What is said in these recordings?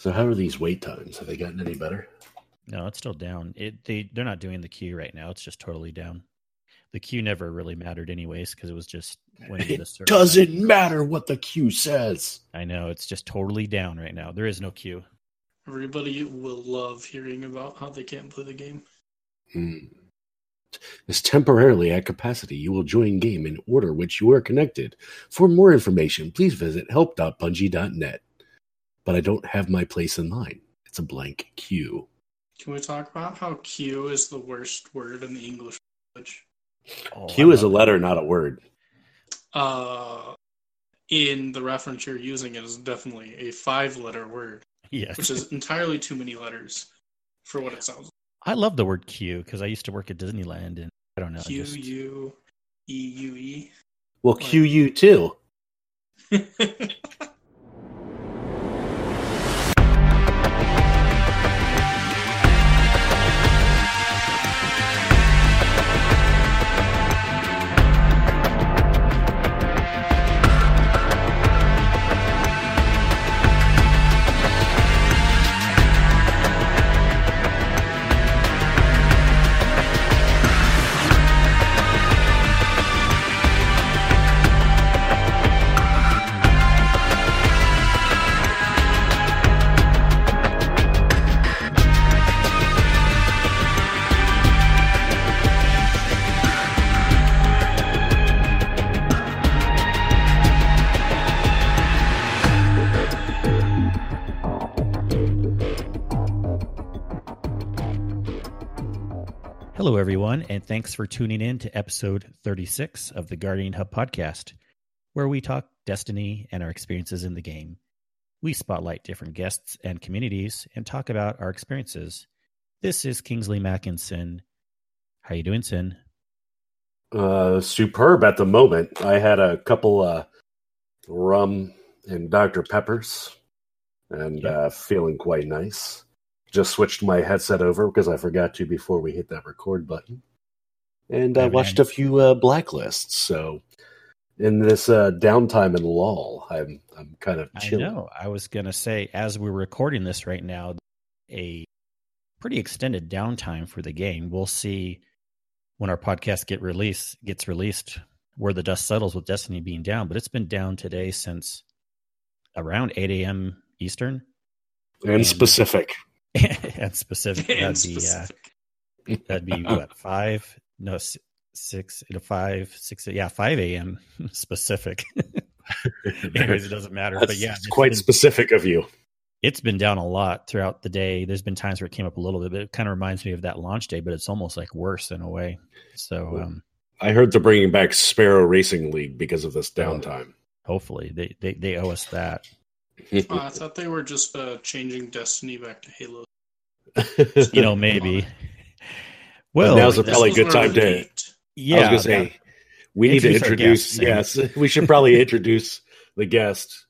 So how are these wait times? Have they gotten any better? No, it's still down. They're not doing the queue right now. It's just totally down. The queue never really mattered anyways because it was just when it doesn't matter what the queue says. I know, it's just totally down right now. There is no queue. Everybody will love hearing about how they can't play the game. Is temporarily at capacity. You will join game in order which you are connected. For more information, please visit help.bungie.net. But I don't have my place in line. It's a blank queue. Can we talk about how Q is the worst word in the English language? Q is a letter, not a word. In the reference you're using, it is definitely a 5-letter word. Yes. Which is entirely too many letters for what it sounds like. I love the word Q because I used to work at Disneyland and I don't know. Q-U-E-U-E. Well, Q-U too. Hello, everyone, and thanks for tuning in to episode 36 of the Guardian Hub podcast, where we talk Destiny and our experiences in the game. We spotlight different guests and communities and talk about our experiences. This is Kingsley Mackinson. How you doing, Sin? Superb at the moment. I had a couple rum and Dr. Peppers and feeling quite nice. Just switched my headset over because I forgot to before we hit that record button. And I watched a few Blacklists. So in this downtime and lull, I'm kind of chilling. I know. I was going to say, as we're recording this right now, a pretty extended downtime for the game. We'll see when our podcast gets released where the dust settles with Destiny being down. But it's been down today since around 8 a.m. Eastern. And specific. And specific. That'd be what, 5? No, 6 to 5, 6. Yeah, 5 a.m. specific. Anyways, it doesn't matter. But yeah, it's quite specific of you. It's been down a lot throughout the day. There's been times where it came up a little bit, but it kind of reminds me of that launch day, but it's almost like worse in a way. So I heard they're bringing back Sparrow Racing League because of this downtime. Hopefully. They owe us that. I thought they were just changing Destiny back to Halo. Maybe. Well, now's probably a good time to. Yeah, I was going to say we need to introduce. Yes, we should probably introduce the guest.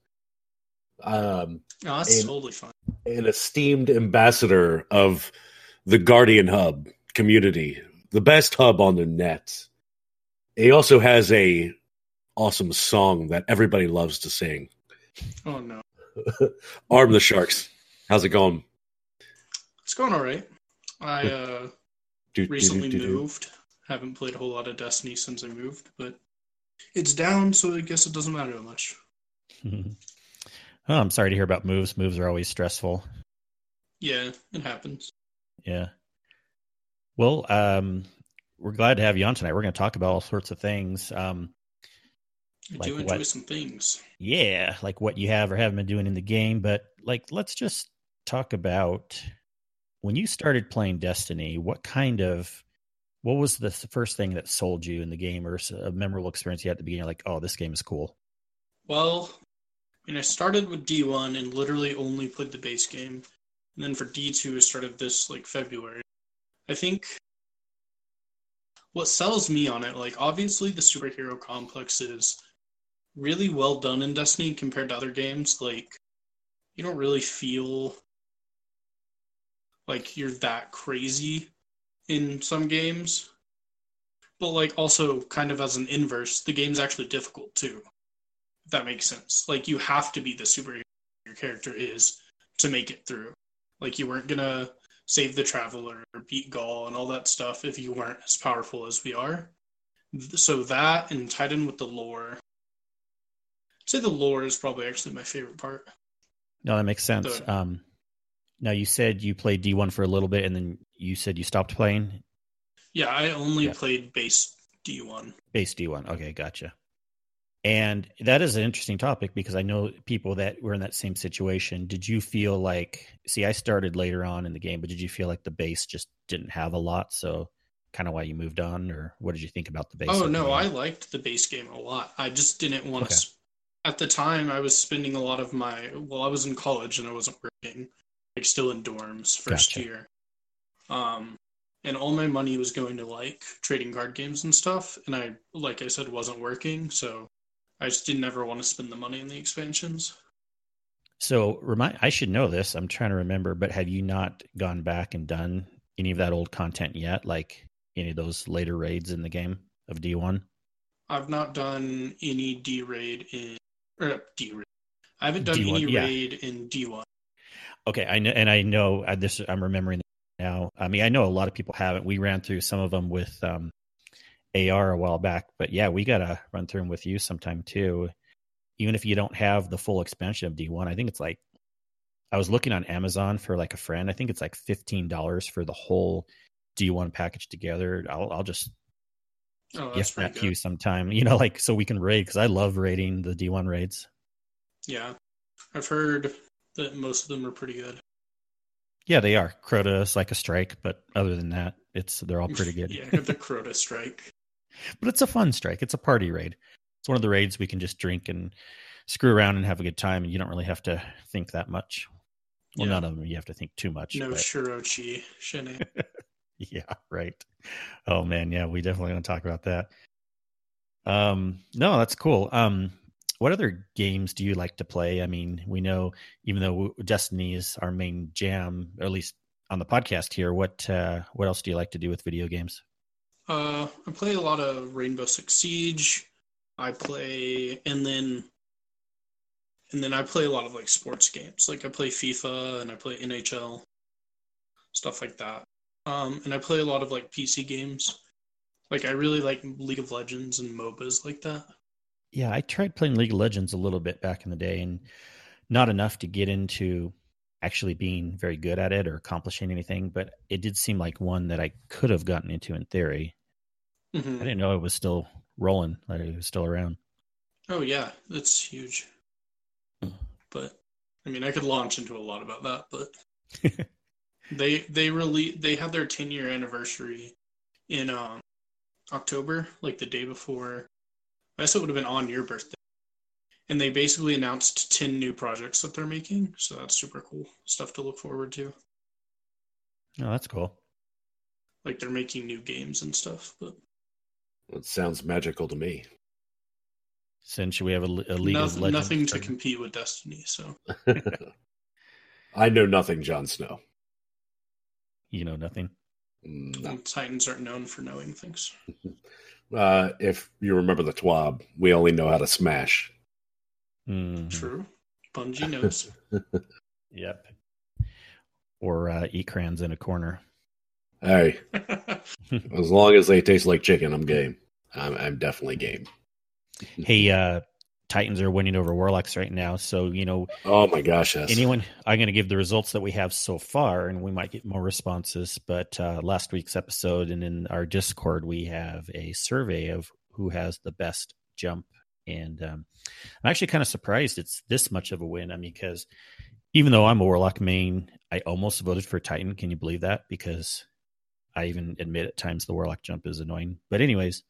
That's totally fine. An esteemed ambassador of the Guardian Hub community, the best hub on the net. He also has a awesome song that everybody loves to sing. Oh no. Arm the Sharks. How's it going? It's going all right. I recently moved. Haven't played a whole lot of Destiny since I moved, but it's down, so I guess it doesn't matter that much. Oh, I'm sorry to hear about moves. Moves are always stressful. Yeah, it happens. Yeah. Well, we're glad to have you on tonight. We're going to talk about all sorts of things. I do enjoy some things. Yeah, like what you have or haven't been doing in the game. But let's just talk about when you started playing Destiny. What was the first thing that sold you in the game, or a memorable experience you had at the beginning? Like, oh, this game is cool. Well, I started with D1 and literally only played the base game, and then for D2 I started this February. I think what sells me on it, obviously the superhero complex is really well done in Destiny compared to other games. You don't really feel like you're that crazy in some games. But also kind of as an inverse, the game's actually difficult too. If that makes sense. You have to be the superhero your character is to make it through. Like, you weren't gonna save the Traveler or beat Gaul and all that stuff if you weren't as powerful as we are. So that and tied in with the lore. I'd say the lore is probably actually my favorite part. No, that makes sense. Now, you said you played D1 for a little bit, and then you said you stopped playing? Yeah, I only played base D1. Base D1. Okay, gotcha. And that is an interesting topic because I know people that were in that same situation. Did you feel like, see, I started later on in the game, but did you feel like the base just didn't have a lot? So kind of why you moved on, or what did you think about the base? Oh, no, I liked the base game a lot. I just didn't want to. At the time, I was spending a lot of I was in college and I wasn't working, like still in dorms first year. And all my money was going to like trading card games and stuff. And I, like I said, wasn't working. So I just didn't ever want to spend the money on the expansions. So I should know this. I'm trying to remember, but have you not gone back and done any of that old content yet? Like any of those later raids in the game of D1? I've not done any D-raid. I haven't done D1, any raid in D1. Okay, I know this. I'm remembering now. I mean, I know a lot of people haven't. We ran through some of them with AR a while back, but yeah, we gotta run through them with you sometime too. Even if you don't have the full expansion of D1, I think it's like, I was looking on Amazon for like a friend. I think it's like $15 for the whole D1 package together. I'll just gift that to you sometime, like so we can raid, because I love raiding the D1 raids. Yeah, I've heard that most of them are pretty good. Yeah, they are. Crota is like a strike, but other than that, they're all pretty good. Yeah, the Crota strike. But it's a fun strike. It's a party raid. It's one of the raids we can just drink and screw around and have a good time, and you don't really have to think that much. Well, none of them you have to think too much. No Shirochi Shine. Yeah, right. Oh man, yeah, we definitely want to talk about that. No, that's cool. What other games do you like to play? I mean, we know, even though Destiny is our main jam, or at least on the podcast here, what else do you like to do with video games? I play a lot of Rainbow Six Siege. I play, and then I play a lot of like sports games. Like I play FIFA and I play NHL, stuff like that. And I play a lot of like PC games. Like I really like League of Legends and MOBAs like that. Yeah, I tried playing League of Legends a little bit back in the day, and not enough to get into actually being very good at it or accomplishing anything, but it did seem like one that I could have gotten into in theory. Mm-hmm. I didn't know it was still rolling, that it was still around. Oh yeah, that's huge. But I mean, I could launch into a lot about that, but they had their 10-year anniversary in October, like the day before. I guess it would have been on your birthday. And they basically announced 10 new projects that they're making. So that's super cool stuff to look forward to. Oh, that's cool. Like they're making new games and stuff. But it sounds magical to me. Since we have a League of Legends. Nothing to compete with Destiny, so. I know nothing, Jon Snow. You know nothing? No. Titans aren't known for knowing things. If you remember the TWAB, we only know how to smash. Mm-hmm. True. Bungie knows. Yep. Or eat crayons in a corner. Hey, as long as they taste like chicken, I'm game. I'm definitely game. Hey, Titans are winning over Warlocks right now, so Oh my gosh, yes. I'm going to give the results that we have so far, and we might get more responses. But last week's episode and in our Discord, we have a survey of who has the best jump, and I'm actually kind of surprised it's this much of a win. I mean, because even though I'm a Warlock main, I almost voted for Titan. Can you believe that? Because I even admit at times the Warlock jump is annoying. But anyways.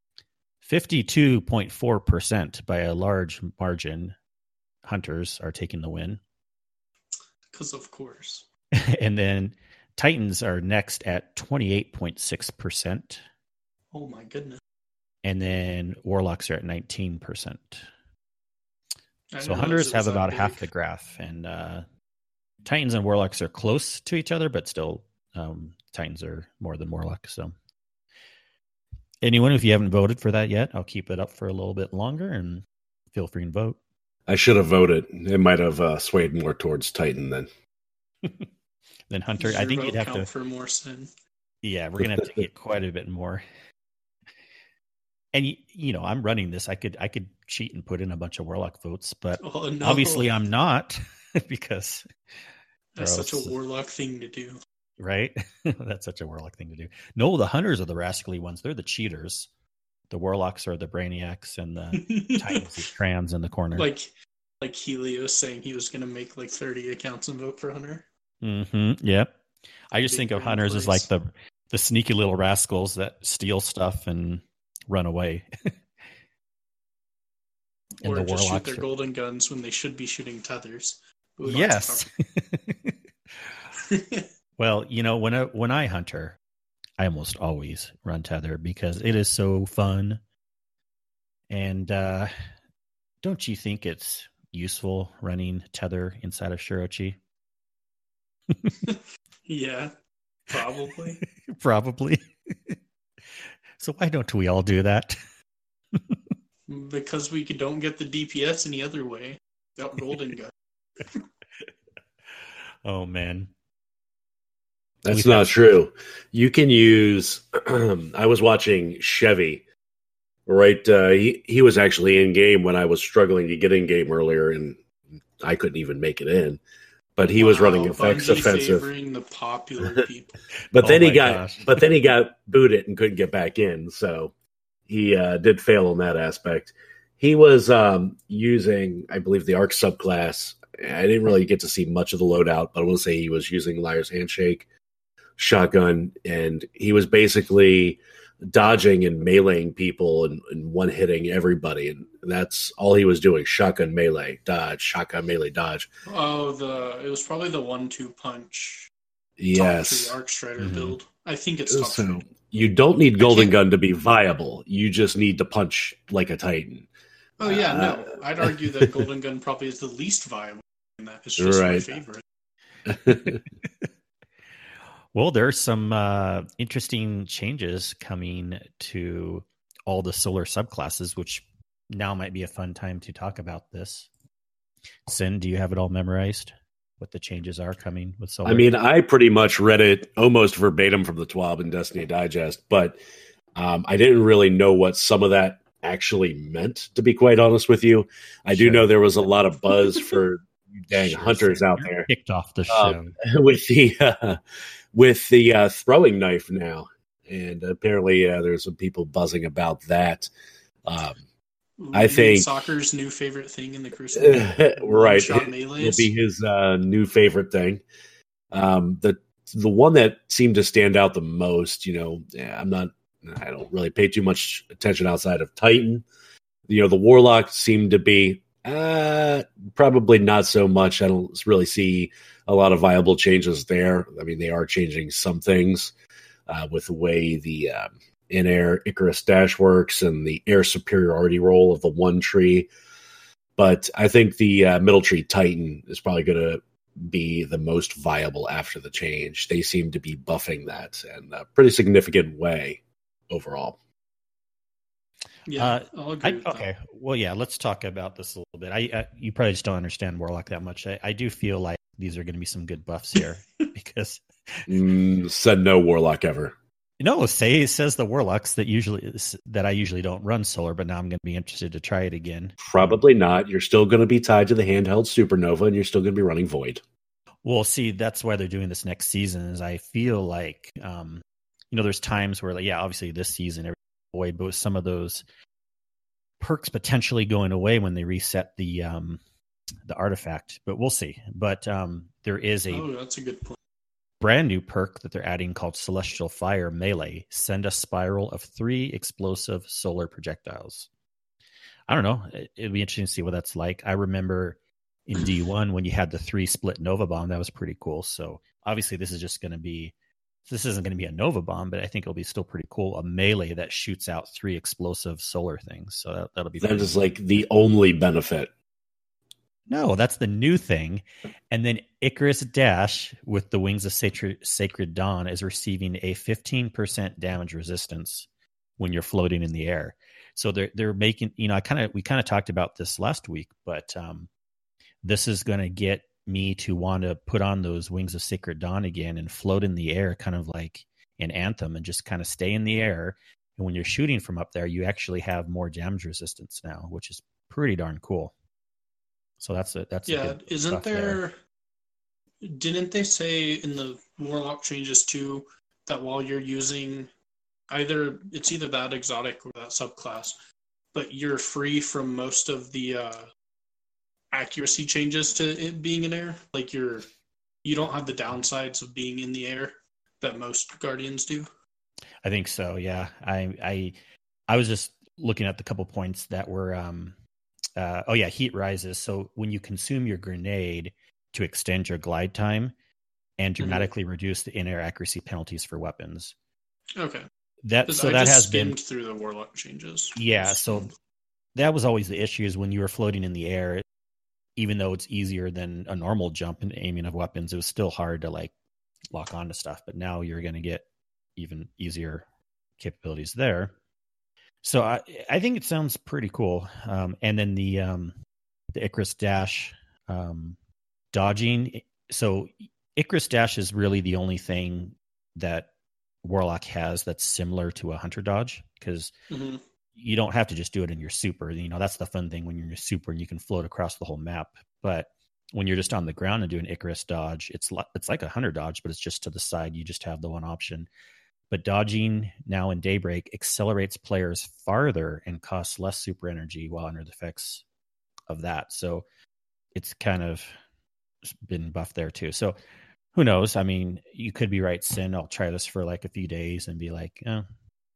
52.4% by a large margin, Hunters are taking the win. Because of course. And then Titans are next at 28.6%. Oh my goodness. And then Warlocks are at 19%. So Hunters have about half the graph. And Titans and Warlocks are close to each other, but still Titans are more than Warlocks. So. Anyone, if you haven't voted for that yet, I'll keep it up for a little bit longer and feel free and vote. I should have voted. It might have swayed more towards Titan then. Then Hunter. Does I your think vote you'd have count to. for more sin. Yeah, we're gonna have to get quite a bit more. And I'm running this. I could cheat and put in a bunch of Warlock votes, but Oh no! obviously I'm not because That's such a Warlock thing to do. Right? That's such a Warlock thing to do. No, the Hunters are the rascally ones. They're the cheaters. The Warlocks are the Brainiacs, and the Titans are trans in the corner. Like Helios saying he was going to make like 30 accounts and vote for Hunter. Mm-hmm. Yep. I just think of Hunters as like the sneaky little rascals that steal stuff and run away. Or just shoot their golden guns when they should be shooting tethers. Yes. Well, when I Hunter, I almost always run tether because it is so fun. And don't you think it's useful running tether inside of Shirochi? Yeah, probably. Probably. So why don't we all do that? Because we don't get the DPS any other way without golden gun. Oh, man. That's not true. You can use... I was watching Chevy, right? He was actually in-game when I was struggling to get in-game earlier, and I couldn't even make it in. But he was running effects offensive. Favoring the popular people. But then he got booted and couldn't get back in, so he did fail on that aspect. He was using, I believe, the Arc subclass. I didn't really get to see much of the loadout, but I will say he was using Liar's Handshake, shotgun, and he was basically dodging and meleeing people and one-hitting everybody, and that's all he was doing. Shotgun, melee, dodge, shotgun, melee, dodge. Oh, it was probably the 1-2 punch. Yes. Top 3 Arc Strider build. I think it's top 3. You don't need Golden Gun to be viable. You just need to punch like a Titan. Oh, yeah, no. I'd argue that Golden Gun probably is the least viable, and that is just my favorite. Well, there's some interesting changes coming to all the solar subclasses, which now might be a fun time to talk about this. Sin, do you have it all memorized? What the changes are coming with solar? I mean, I pretty much read it almost verbatim from the TWAB and Destiny Digest, but I didn't really know what some of that actually meant, to be quite honest with you. I do know there was a lot of buzz for hunters out there. Kicked off the show. With the throwing knife now. And apparently there's some people buzzing about that. I think soccer's new favorite thing in the Crucible. Right. It will be his new favorite thing. The one that seemed to stand out the most, I don't really pay too much attention outside of Titan. The Warlock seemed to be probably not so much. I don't really see a lot of viable changes there. I mean, they are changing some things with the way the in-air Icarus dash works and the air superiority role of the one tree. But I think the middle tree Titan is probably going to be the most viable after the change. They seem to be buffing that in a pretty significant way overall. Yeah, I'll agree with okay. that. Well, yeah, let's talk about this a little bit. You probably just don't understand Warlock that much. I do feel like these are going to be some good buffs here because said no Warlock ever. No, says the Warlocks that I usually don't run solar, but now I'm going to be interested to try it again. Probably not. You're still going to be tied to the handheld Supernova, and you're still going to be running Void. Well, see, that's why they're doing this next season. Is I feel like there's times where, like, yeah, obviously this season Void, but with some of those perks potentially going away when they reset the artifact. But we'll see. But there is that's a good point. Brand new perk that they're adding called Celestial Fire Melee. Send a spiral of 3 explosive solar projectiles. I don't know. It'd be interesting to see what that's like. I remember in D1 when you had the 3 split Nova Bomb, that was pretty cool. So obviously this isn't going to be a Nova Bomb, but I think it'll be still pretty cool. A melee that shoots out 3 explosive solar things. So that'll be. That is like the only benefit. No, that's the new thing. And then Icarus Dash with the Wings of Sacred Dawn is receiving a 15% damage resistance when you're floating in the air. So they're making, we kind of talked about this last week, but this is going to get me to want to put on those Wings of Sacred Dawn again and float in the air, kind of like an Anthem, and just kind of stay in the air. And when you're shooting from up there, you actually have more damage resistance now, which is pretty darn cool. So that's isn't there? Didn't they say in the Warlock changes too that while you're using either that exotic or that subclass, but you're free from most of the accuracy changes to it being in air? Like you don't have the downsides of being in the air that most Guardians do. I think so. Yeah. I was just looking at the couple points that were, heat rises. So when you consume your grenade to extend your glide time and dramatically reduce the in-air accuracy penalties for weapons. Okay. That I has skimmed been through the Warlock changes. Yeah. So that was always the issue, is when you were floating in the air, even though it's easier than a normal jump and aiming of weapons, it was still hard to like lock onto stuff. But now you're going to get even easier capabilities there. So I think it sounds pretty cool. And then the Icarus Dash dodging. So Icarus Dash is really the only thing that Warlock has that's similar to a Hunter dodge, because you don't have to just do it in your super. That's the fun thing when you're in your super and you can float across the whole map. But when you're just on the ground and doing Icarus dodge, it's like a Hunter dodge, but it's just to the side. You just have the one option. But dodging now in Daybreak accelerates players farther and costs less super energy while under the effects of that. So it's kind of been buffed there too. So who knows? I mean, you could be right, Sin. I'll try this for like a few days and be like, oh.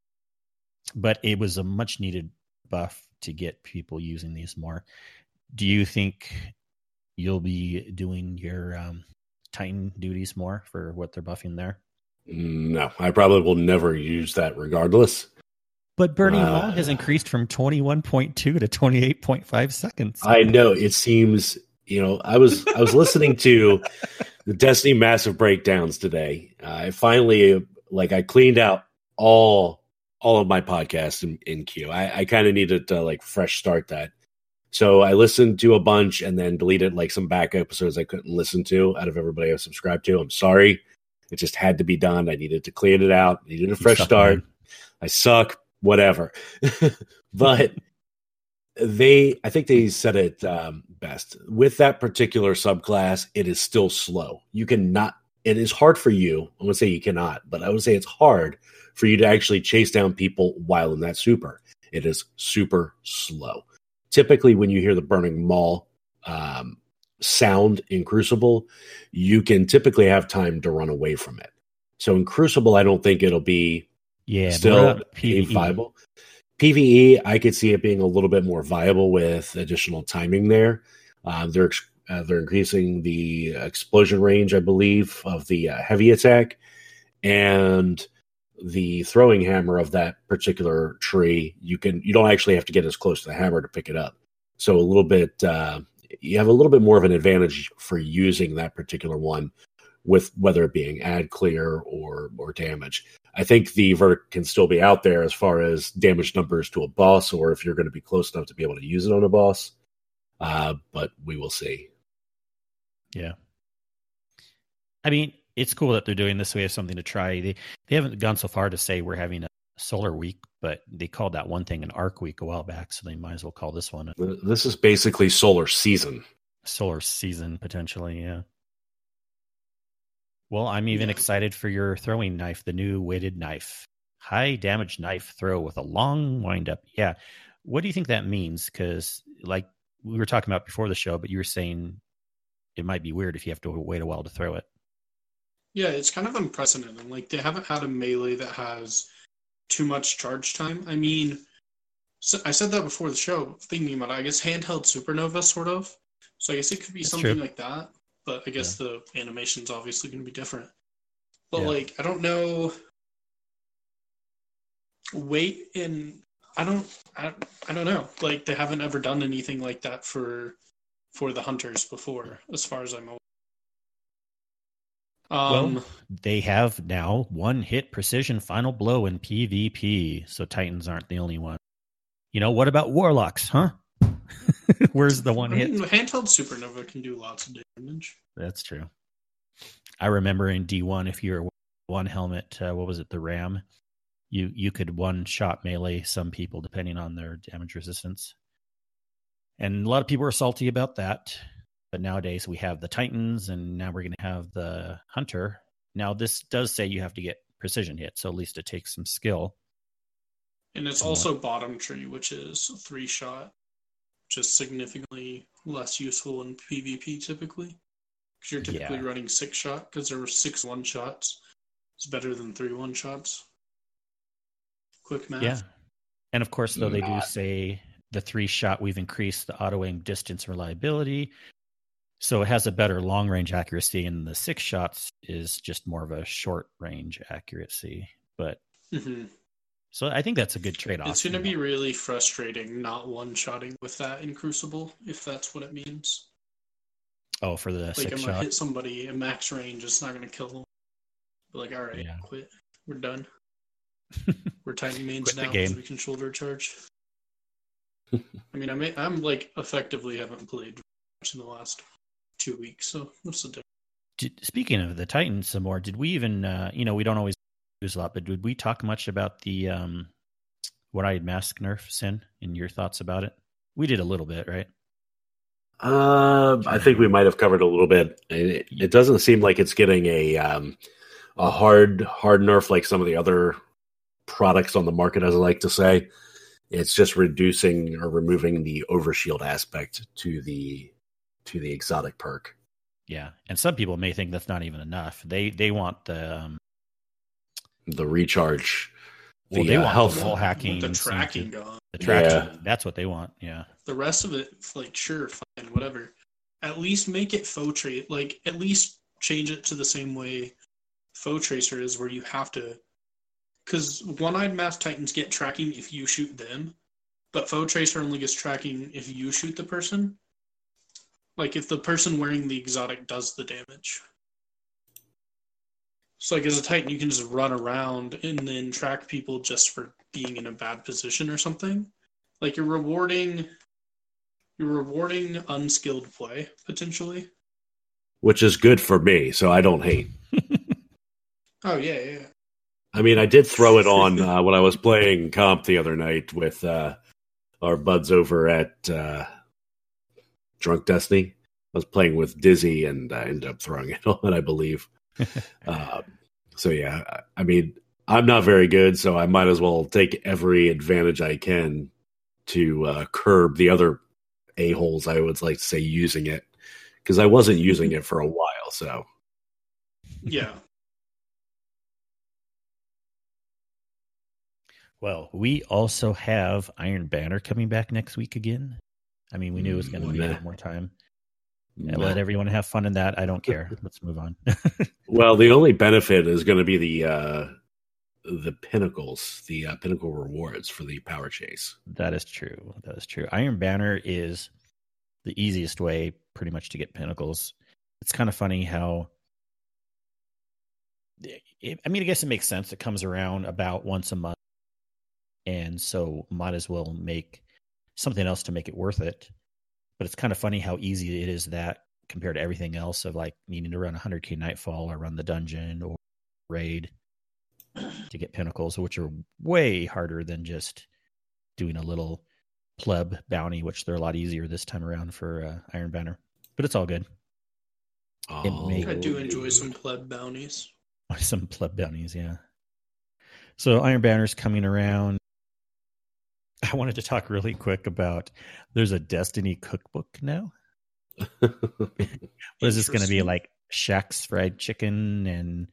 But it was a much needed buff to get people using these more. Do you think you'll be doing your Titan duties more for what they're buffing there? No, I probably will never use that regardless. But Burning Maw has increased from 21.2 to 28.5 seconds. I know. It seems, I was listening to the Destiny Massive Breakdowns today. I finally, I cleaned out all of my podcasts in queue. I kind of needed to fresh start that. So I listened to a bunch and then deleted some back episodes I couldn't listen to out of everybody I was subscribed to. I'm sorry. It just had to be done. I needed to clean it out. I needed a fresh start. Man. I suck, whatever. But I think they said it best. With that particular subclass, it is still slow. It is hard for you. I would say you cannot, but I would say it's hard for you to actually chase down people while in that super. It is super slow. Typically, when you hear the Burning Maw sound in Crucible, you can typically have time to run away from it. So in Crucible, I don't think it'll be still viable. PvE, I could see it being a little bit more viable with additional timing there. They're increasing the explosion range, I believe, of the heavy attack, and the throwing hammer of that particular tree. You don't actually have to get as close to the hammer to pick it up. So a little bit, you have a little bit more of an advantage for using that particular one, with whether it being ad clear or damage. I think the vert can still be out there as far as damage numbers to a boss, or if you're going to be close enough to be able to use it on a boss. But we will see. Yeah. I mean, it's cool that they're doing this. We have something to try. They haven't gone so far to say we're having a solar week, but they called that one thing an arc week a while back, so they might as well call this one. This is basically solar season. Solar season, potentially, yeah. Well, I'm even excited for your throwing knife, the new weighted knife. High damage knife throw with a long windup. Yeah. What do you think that means? Because like we were talking about before the show, but you were saying it might be weird if you have to wait a while to throw it. Yeah, it's kind of unprecedented. Like, they haven't had a melee that has too much charge time. I mean, so I said that before the show, thinking about it. I guess handheld supernova, sort of. So I guess it could be something like that. But I guess the animation's obviously going to be different. But, I don't know. I don't know. Like, they haven't ever done anything like that for the hunters before, as far as I'm aware. Well, they have now one-hit precision final blow in PvP, so Titans aren't the only one. What about warlocks, huh? Where's the one hit? Handheld Supernova can do lots of damage. That's true. I remember in D1, if you're one helmet, what was it, the Ram? You could one-shot melee some people depending on their damage resistance. And a lot of people are salty about that. But nowadays we have the Titans, and now we're going to have the Hunter. Now this does say you have to get precision hit, so at least it takes some skill. And it's also bottom tree, which is 3-shot, which is significantly less useful in PvP typically. Because you're typically running 6-shot, because there were 6 1-shots. It's better than 3 1-shots. Quick math. Yeah. And of course, though, they do say the 3-shot, we've increased the auto-aim distance reliability. So it has a better long-range accuracy, and the 6 shots is just more of a short-range accuracy. But so I think that's a good trade-off. It's going to be really frustrating not one-shotting with that in Crucible, if that's what it means. Oh, for the 6 shot? I'm going to hit somebody at max range, it's not going to kill them. But all right, quit. We're done. We're Titan mains now because we can shoulder charge. I mean, I'm effectively haven't played much in the last 2 weeks, so what's the difference? Speaking of the Titans some more, did we even, we don't always use a lot, but did we talk much about the One-Eyed Mask nerf, Sin, and your thoughts about it? We did a little bit, right? I think we might have covered a little bit. It doesn't seem like it's getting a hard nerf like some of the other products on the market, as I like to say. It's just reducing or removing the overshield aspect to the exotic perk. Yeah, and some people may think that's not even enough. They want the recharge. Well, they want health, the wall hacking, the tracking gone. The tracking, that's what they want. Yeah. The rest of it, sure, fine, whatever. At least make it faux trace. At least change it to the same way Foe Tracer is, where you have to. Because One-Eyed Mask Titans get tracking if you shoot them, but Foe Tracer only gets tracking if you shoot the person. If the person wearing the exotic does the damage. So, as a Titan, you can just run around and then track people just for being in a bad position or something. You're rewarding unskilled play, potentially. Which is good for me, so I don't hate. Oh, yeah. I mean, I did throw it on when I was playing comp the other night with our buds over at Drunk Destiny. I was playing with Dizzy, and I ended up throwing it on, I believe. So, yeah, I mean, I'm not very good, so I might as well take every advantage I can to curb the other a-holes, I would like to say, using it. Because I wasn't using it for a while, so. Yeah. Well, we also have Iron Banner coming back next week again. I mean, we knew it was going to be a lot more time. Let everyone have fun in that. I don't care. Let's move on. Well, the only benefit is going to be the pinnacles, the pinnacle rewards for the power chase. That is true. Iron Banner is the easiest way pretty much to get pinnacles. It's kind of funny how... I guess it makes sense. It comes around about once a month. And so might as well make something else to make it worth it. But it's kind of funny how easy it is that compared to everything else of needing to run 100k Nightfall or run the dungeon or raid to get pinnacles, which are way harder than just doing a little pleb bounty, which they're a lot easier this time around for Iron Banner. But it's all good. I do enjoy some pleb bounties. Some pleb bounties, yeah. So Iron Banner's coming around. I wanted to talk really quick about there's a Destiny cookbook now. What is this going to be, Shaq's fried chicken and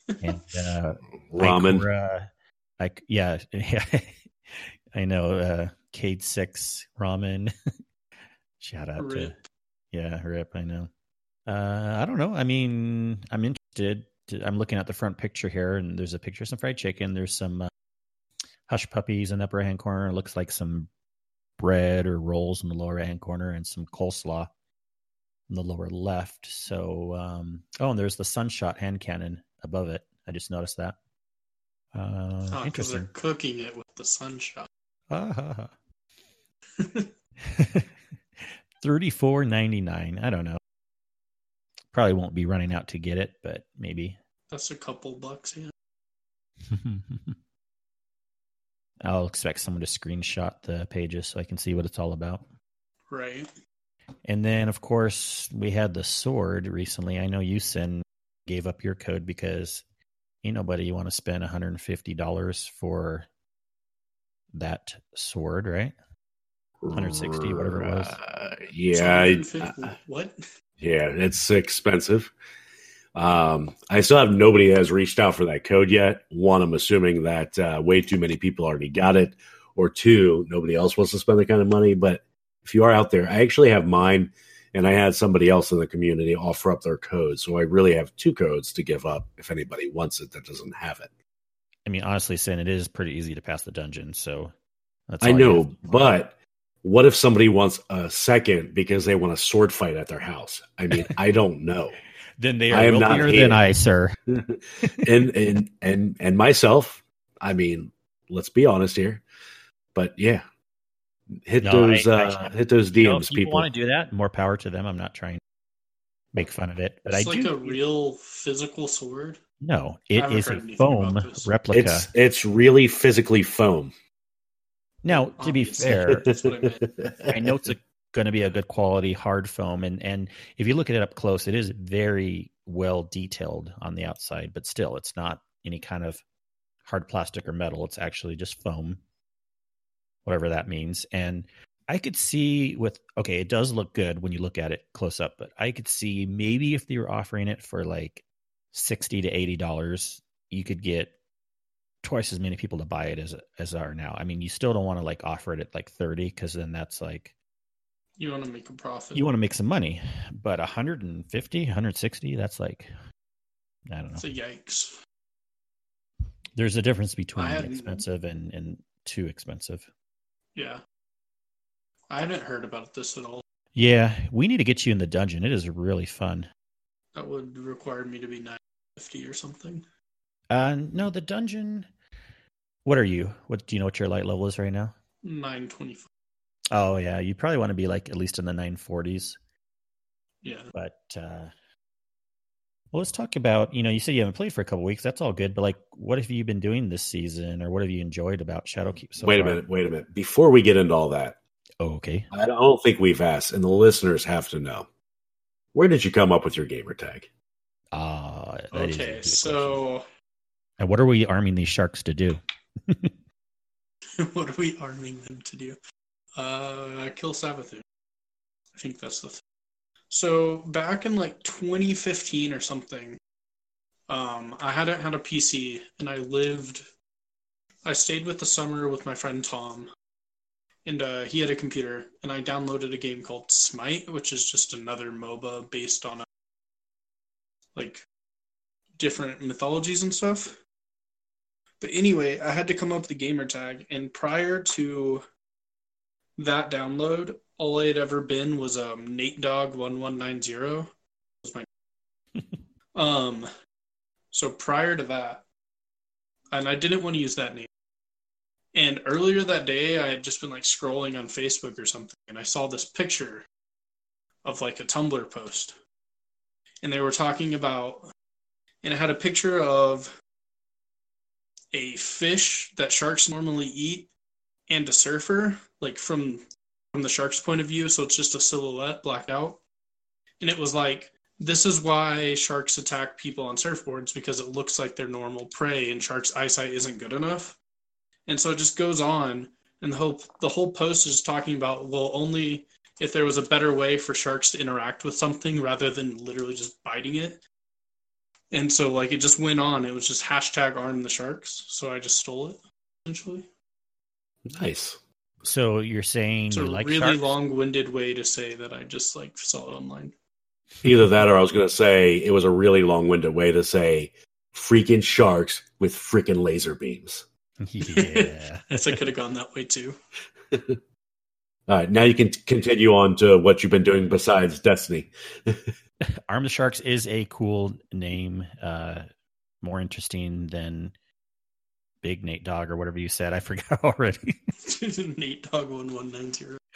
ramen? Yeah, I know. Cade 6 ramen. Shout out Rip. Rip. I know. I don't know. I mean, I'm interested. I'm looking at the front picture here, and there's a picture of some fried chicken. There's some hush puppies in the upper right-hand corner. It looks like some bread or rolls in the lower right-hand corner, and some coleslaw in the lower left. So, and there's the Sunshot hand cannon above it. I just noticed that. Because they're cooking it with the Sunshot. $34.99. I don't know. Probably won't be running out to get it, but maybe. That's a couple bucks, yeah. I'll expect someone to screenshot the pages so I can see what it's all about. Right. And then, of course, we had the sword recently. I know you, Sin, gave up your code because ain't nobody want to spend $150 for that sword, right? 160, whatever it was. Yeah. What? Yeah, it's expensive. I still have nobody that has reached out for that code yet. One, I'm assuming that way too many people already got it. Or two, nobody else wants to spend the kind of money. But if you are out there, I actually have mine, and I had somebody else in the community offer up their code. So I really have 2 codes to give up if anybody wants it that doesn't have it. I mean, honestly, Sin, it is pretty easy to pass the dungeon. So that's I know, but what if somebody wants a second because they want a sword fight at their house? I mean, I don't know. Then they are wealthier than I, sir. and myself. I mean, let's be honest here. But yeah, hit those DMs, if people want to do that, more power to them. I'm not trying to make fun of it, but it's I like do. A real physical sword. No, it is a foam replica. It's really physically foam. Now, to be fair, That's what I meant. I know it's going to be a good quality hard foam, and if you look at it up close, it is very well detailed on the outside, but still, it's not any kind of hard plastic or metal. It's actually just foam, whatever that means. And I could see it does look good when you look at it close up, but I could see maybe if they were offering it for like $60 to $80, you could get twice as many people to buy it as are now. I mean, you still don't want to like offer it at like 30 because then that's like you want to make a profit. You want to make some money, but 150, 160, that's like I don't know. It's a yikes. There's a difference between expensive and too expensive. Yeah. I hadn't heard about this at all. Yeah, we need to get you in the dungeon. It is really fun. That would require me to be 950 or something. No, the dungeon. What are you? What do you know what your light level is right now? 925. Oh yeah, you probably want to be like at least in the 940s. Yeah. But well, let's talk about, you said you haven't played for a couple weeks. That's all good, but like what have you been doing this season, or what have you enjoyed about Shadowkeep so far? Wait a minute. Before we get into all that. Oh, okay. I don't think we've asked, and the listeners have to know. Where did you come up with your gamer tag? Okay, so... And what are we arming these sharks to do? What are we arming them to do? Kill Savathûn. I think that's the thing. So, back in like 2015 or something, I hadn't had a PC, and I stayed with the summer with my friend Tom. And he had a computer, and I downloaded a game called Smite, which is just another MOBA based on like different mythologies and stuff. But anyway, I had to come up with the gamer tag, and prior to that download, all I had ever been was NateDog1190. Was my So prior to that, and I didn't want to use that name. And earlier that day, I had just been like scrolling on Facebook or something, and I saw this picture of like a Tumblr post. And they were talking about, and it had a picture of a fish that sharks normally eat and a surfer, like from the shark's point of view, so it's just a silhouette blacked out. And it was like, this is why sharks attack people on surfboards, because it looks like their normal prey and sharks' eyesight isn't good enough. And so it just goes on, and the whole post is talking about, well, only if there was a better way for sharks to interact with something rather than literally just biting it. And so like it just went on. It was just #arm the sharks. So I just stole it, essentially. Nice. So you're saying it's you a like really sharks? long-winded way to say that I just like saw it online. Either that, or I was going to say it was a really long-winded way to say freaking sharks with freaking laser beams. Yeah. I guess I could have gone that way too. All right, now you can continue on to what you've been doing besides Destiny. Arm the Sharks is a cool name, more interesting than Big Nate Dog or whatever you said. I forgot already. NateDog1190.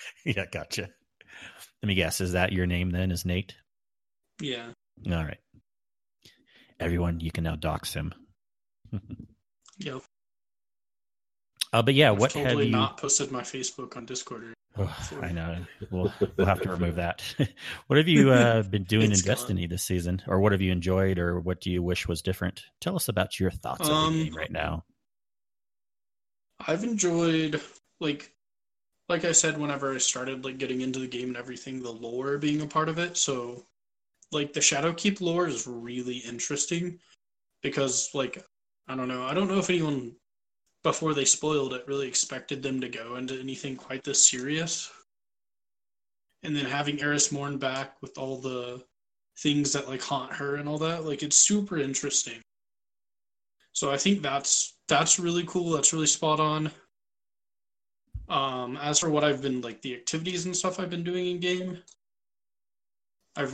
Yeah, gotcha. Let me guess. Is that your name then? Is Nate? Yeah. All right. Everyone, you can now dox him. Yep. But yeah, I've what totally have you? not posted my Facebook on Discord. I know. We'll have to remove that. What have you been doing in Destiny this season, or what have you enjoyed, or what do you wish was different? Tell us about your thoughts of the game right now. I've enjoyed like I said, whenever I started like getting into the game and everything, the lore being a part of it. So like the Shadowkeep lore is really interesting because like I don't know if anyone before they spoiled it really expected them to go into anything quite this serious. And then having Eris Morn back with all the things that like haunt her and all that, like it's super interesting. So I think that's really cool. That's really spot on. As for what I've been like the activities and stuff I've been doing in game, I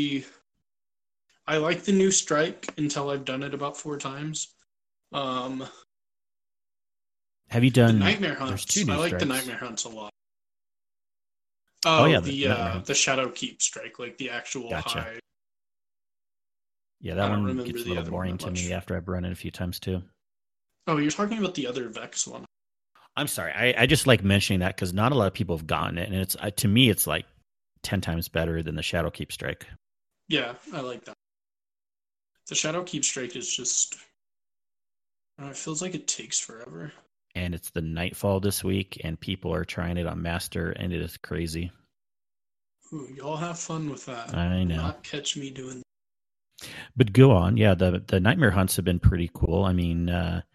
like the new strike until I've done it about 4 times. Have you done the nightmare hunts? There's 2 new I like strikes. the nightmare hunts a lot. Yeah, the Shadowkeep strike, like the actual Gotcha. high. Yeah, that one gets a little boring to me after I've run it a few times too. Oh, you're talking about the other Vex one. I'm sorry. I just like mentioning that because not a lot of people have gotten it, and it's to me it's like 10 times better than the Shadowkeep strike. Yeah, I like that. The Shadowkeep strike is just, it feels like it takes forever. And it's the Nightfall this week, and people are trying it on Master, and it is crazy. Ooh, y'all have fun with that. I know. Not catch me doing that. But go on. Yeah, the Nightmare hunts have been pretty cool. I mean,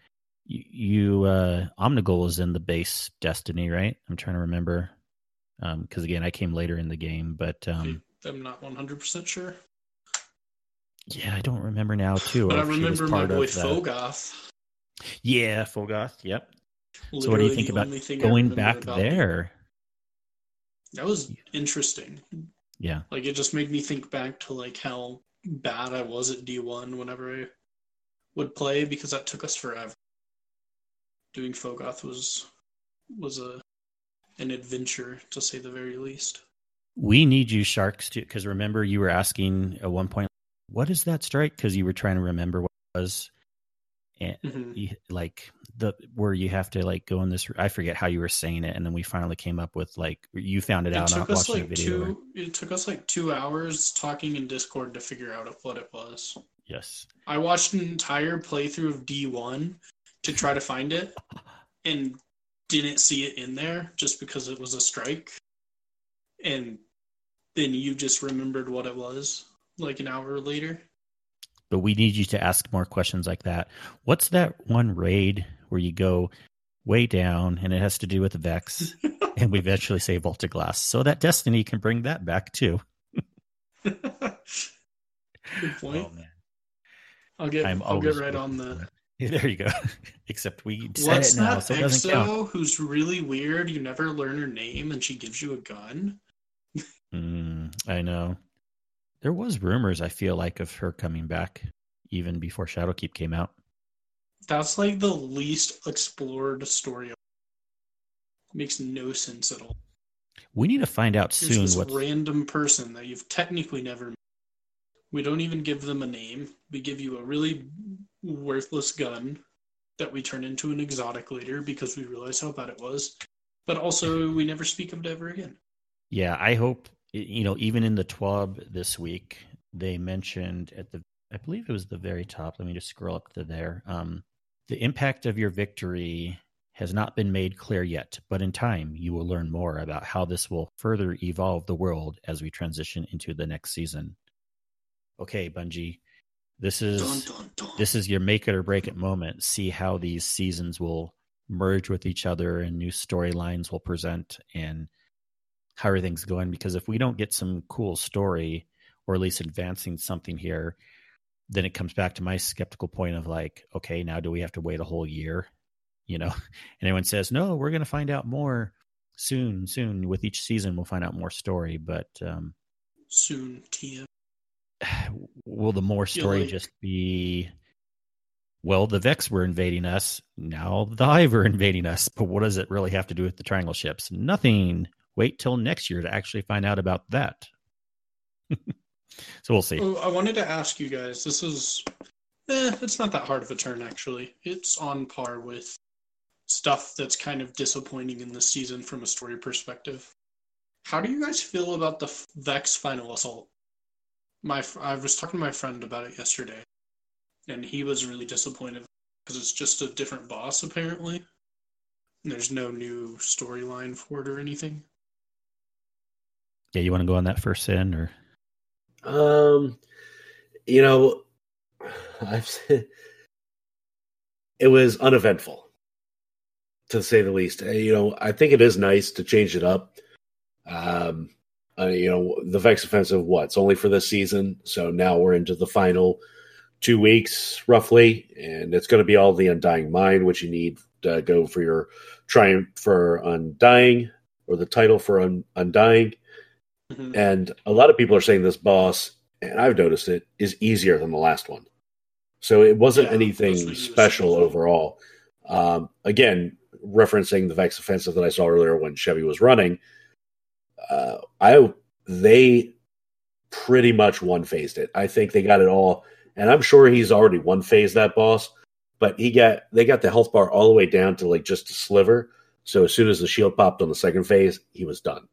Omnigul is in the base Destiny, right? I'm trying to remember. Because again, I came later in the game, but I'm not 100% sure. Yeah, I don't remember now too. But I remember my boy Fogoth. Yeah, Fogoth. Yep. Literally so what do you think about going back there? That was interesting. Yeah. Like it just made me think back to like how bad I was at D1 whenever I would play because that took us forever. Doing Fogoth was an adventure to say the very least. We need you Sharks too, because remember you were asking at one point, what is that strike? Because you were trying to remember what it was. And you, like where you have to like go in this, I forget how you were saying it, and then we finally came up with like you found it out. Took us like it took us like 2 hours talking in Discord to figure out what it was. Yes, I watched an entire playthrough of D1 to try to find it, and didn't see it in there just because it was a strike. And then you just remembered what it was like an hour later. But we need you to ask more questions like that. What's that one raid where you go way down and it has to do with the Vex and we eventually say Volta Glass so that Destiny can bring that back too? Good point. Oh, man. I'll get right on that. There you go. Except we said it now, so it doesn't count. Who's really weird? You never learn her name and she gives you a gun. I know. There was rumors, I feel like, of her coming back even before Shadowkeep came out. That's like the least explored story. It makes no sense at all. We need to find out soon. There's this random person that you've technically never met. We don't even give them a name. We give you a really worthless gun that we turn into an exotic later because we realize how bad it was. But also, we never speak of it ever again. Yeah, I hope, even in the TWAB this week, they mentioned I believe it was the very top. Let me just scroll up to there. The impact of your victory has not been made clear yet, but in time you will learn more about how this will further evolve the world as we transition into the next season. Okay, Bungie, this is your make it or break it moment. See how these seasons will merge with each other and new storylines will present and how everything's going. Because if we don't get some cool story or at least advancing something here, then it comes back to my skeptical point of like, okay, now do we have to wait a whole year? And everyone says, no, we're going to find out more soon. With each season, we'll find out more story. But soon, TM. Will the more story just be, well, the Vex were invading us. Now the Hive are invading us. But what does it really have to do with the Triangle ships? Nothing. wait till next year to actually find out about that. So we'll see. I wanted to ask you guys, this is, it's not that hard of a turn, actually. It's on par with stuff that's kind of disappointing in this season from a story perspective. How do you guys feel about the Vex Final Assault? I was talking to my friend about it yesterday, and he was really disappointed because it's just a different boss, apparently. There's no new storyline for it or anything. Yeah, you want to go on that first, Sin, or? You know, it was uneventful, to say the least. You know, I think it is nice to change it up. You know, the Vex Offensive, it's only for this season, so now we're into the final 2 weeks, roughly, and it's going to be all the Undying Mind, which you need to go for your Triumph for Undying, or the title for Undying. Mm-hmm. And a lot of people are saying this boss, and I've noticed it, is easier than the last one. So it wasn't anything special overall. Again, referencing the Vex Offensive that I saw earlier when Chevy was running, they pretty much one-phased it. I think they got it all, and I'm sure he's already one-phased that boss, but they got the health bar all the way down to like just a sliver. So as soon as the shield popped on the second phase, he was done.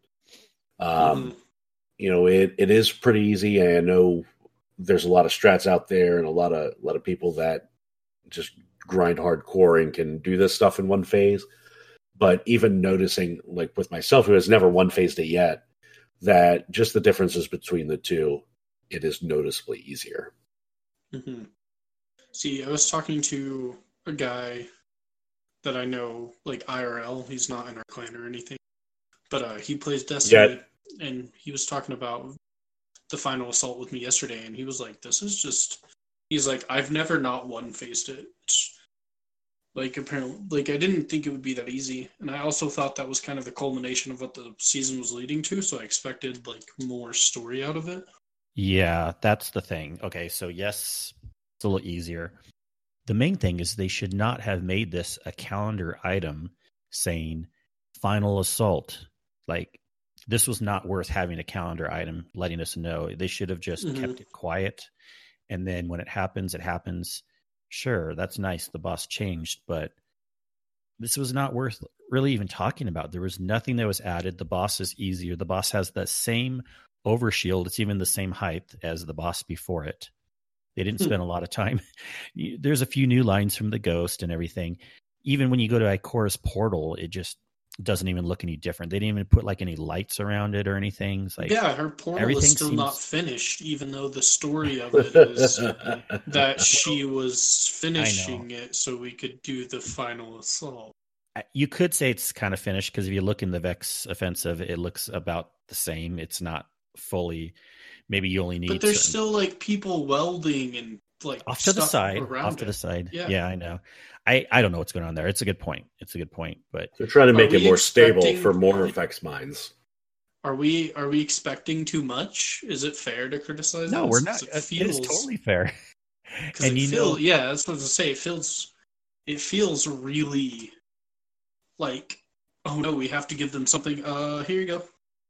You know, it is pretty easy. I know there's a lot of strats out there and a lot of people that just grind hardcore and can do this stuff in one phase. But even noticing, like with myself, who has never one phased it yet, that just the differences between the two, it is noticeably easier. Mm-hmm. See, I was talking to a guy that I know, like IRL. He's not in our clan or anything, but he plays Destiny. Yeah. And he was talking about the Final Assault with me yesterday, and he was like, he's like, I've never not one-phased it. Like, apparently, like, I didn't think it would be that easy. And I also thought that was kind of the culmination of what the season was leading to, so I expected, like, more story out of it. Yeah, that's the thing. Okay, so yes, it's a little easier. The main thing is they should not have made this a calendar item saying Final Assault. Like, this was not worth having a calendar item letting us know. They should have just kept it quiet. And then when it happens, it happens. Sure, that's nice. The boss changed, but this was not worth really even talking about. There was nothing that was added. The boss is easier. The boss has the same overshield. It's even the same height as the boss before it. They didn't spend a lot of time. There's a few new lines from the Ghost and everything. Even when you go to Ikora's portal, it just doesn't even look any different. They didn't even put like any lights around it or anything. It's like, yeah, her portal is still not finished, even though the story of it is that she was finishing it so we could do the Final Assault. You could say it's kind of finished, because if you look in the Vex Offensive, it looks about the same. It's not fully. Maybe you only need. But there's still like people welding and like off to the side. Yeah, I know. I don't know what's going on there. It's a good point. But they're trying to make it more stable for more effects mines. Are we expecting too much? Is it fair to criticize? No, we're not. It is totally fair. And yeah, that's what I was to say. It feels really like, oh no, we have to give them something. Here you go.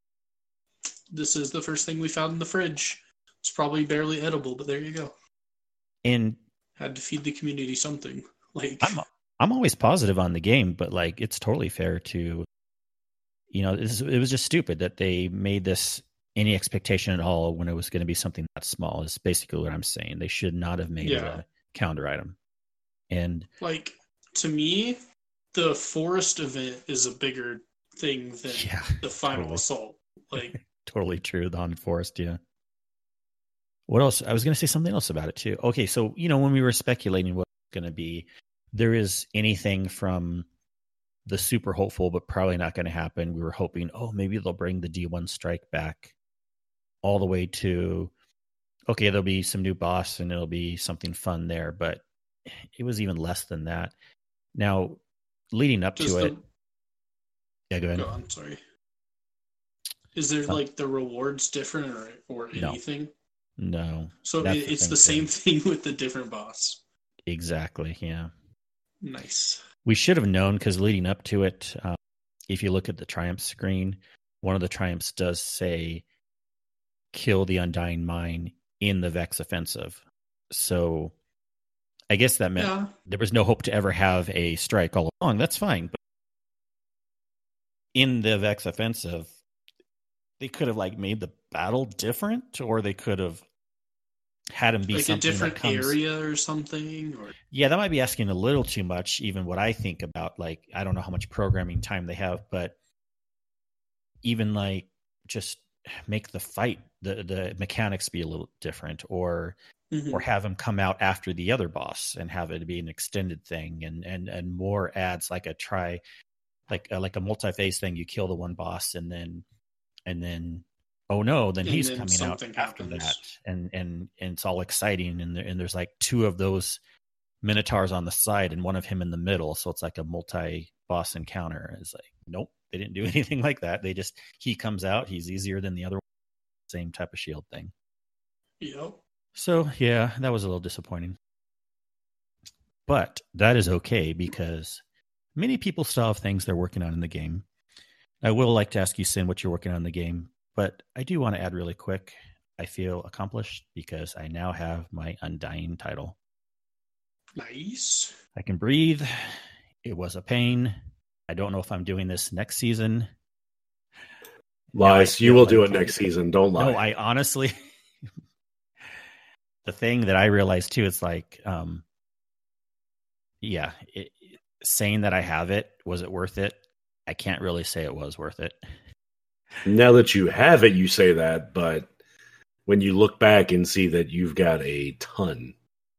This is the first thing we found in the fridge. It's probably barely edible, but there you go. And had to feed the community something. Like, I'm always positive on the game, but like, it's totally fair to, you know, it was just stupid that they made this any expectation at all when it was going to be something that small. Is basically what I'm saying. They should not have made it a counter item. And like, to me, the forest event is a bigger thing than the Final Assault. Like, totally true. The Haunted Forest, yeah. What else? I was going to say something else about it too. Okay, so, you know, when we were speculating what it's going to be, there is anything from the super hopeful, but probably not going to happen. We were hoping, maybe they'll bring the D1 strike back, all the way to, okay, there'll be some new boss and it'll be something fun there, but it was even less than that. Now, leading up to it. Yeah, go ahead. Go on, sorry. Is there like the rewards different or anything? No. So it's the same thing with the different boss. Exactly, yeah. Nice. We should have known, because leading up to it, if you look at the Triumph screen, one of the triumphs does say kill the Undying Mine in the Vex offensive. So I guess that meant there was no hope to ever have a strike all along. That's fine. But in the Vex offensive, they could have like made the battle different, or they could have had him be like something a different that comes, area or something. Or yeah, that might be asking a little too much. Even what I think about, like, I don't know how much programming time they have, but even like just make the fight, the mechanics be a little different, or have him come out after the other boss and have it be an extended thing, and more adds like like a multi-phase thing. You kill the one boss and then oh no, then he's coming out after that, and it's all exciting, and there's like two of those minotaurs on the side and one of him in the middle, so it's like a multi-boss encounter. It's like, nope, they didn't do anything like that. He comes out, he's easier than the other one. Same type of shield thing. Yep. So yeah, that was a little disappointing, but that is okay because many people still have things they're working on in the game. I will like to ask you, Sin, what you're working on in the game, but I do want to add really quick, I feel accomplished because I now have my Undying title. Nice. I can breathe. It was a pain. I don't know if I'm doing this next season. Lies. You will do it next season. Don't lie. No, I honestly... The thing that I realized too, it's like, saying that I have it, was it worth it? I can't really say it was worth it. Now that you have it, you say that, but when you look back and see that you've got a ton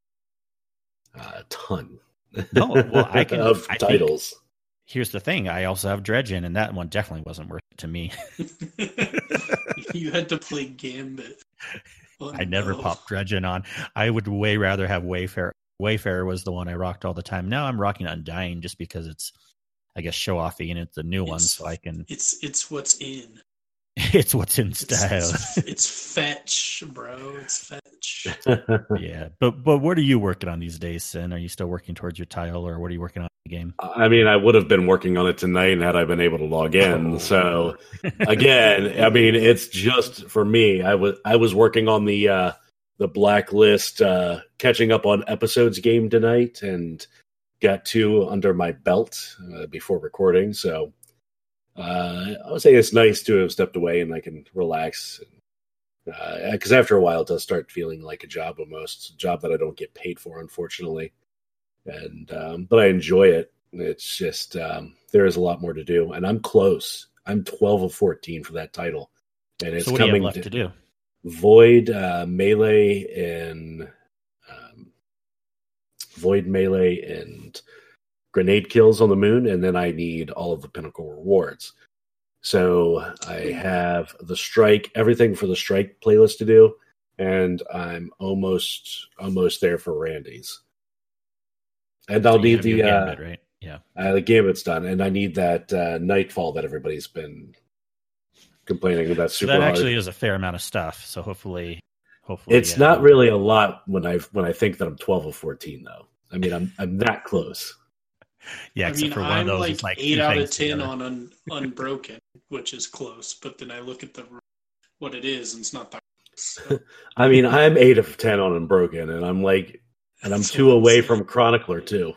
no, well, of titles. Here's the thing. I also have Dredgen, and that one definitely wasn't worth it to me. You had to play Gambit. Oh, I never popped Dredgen on. I would way rather have Wayfarer. Wayfarer was the one I rocked all the time. Now I'm rocking Undying just because it's, I guess, show-offy, and it's the new one, so I can... It's what's in. It's what's in style. It's fetch, bro. It's fetch. Yeah, but what are you working on these days, Sin? Are you still working towards your tile, or what are you working on in the game? I mean, I would have been working on it tonight had I been able to log in. So, again, I mean, it's just for me. I was working on the Blacklist, catching up on episodes game tonight, and got 2 under my belt before recording. So, I would say it's nice to have stepped away and I can relax. Because after a while, it does start feeling like a job almost. A job that I don't get paid for, unfortunately. And but I enjoy it. It's just there is a lot more to do, and I'm close. I'm 12 of 14 for that title, and it's so what coming do you have left to do? Void, melee, and grenade kills on the moon, and then I need all of the pinnacle rewards. So I have the strike, everything for the strike playlist to do, and I'm almost there for Randy's. And I'll need the Gambit, right? Yeah, the Gambit's done, and I need that Nightfall that everybody's been complaining about. Super that hard. actually is a fair amount of stuff. So hopefully, it's not really a lot when I think that I'm 12 of 14 though. I mean, I'm that close. Yeah, except for one I'm of those, like, it's like 8 out of 10 together. on Unbroken, which is close. But then I look at what it is, and it's not that close. So. I mean, I'm 8 of 10 on Unbroken, and I'm 2 away from Chronicler too.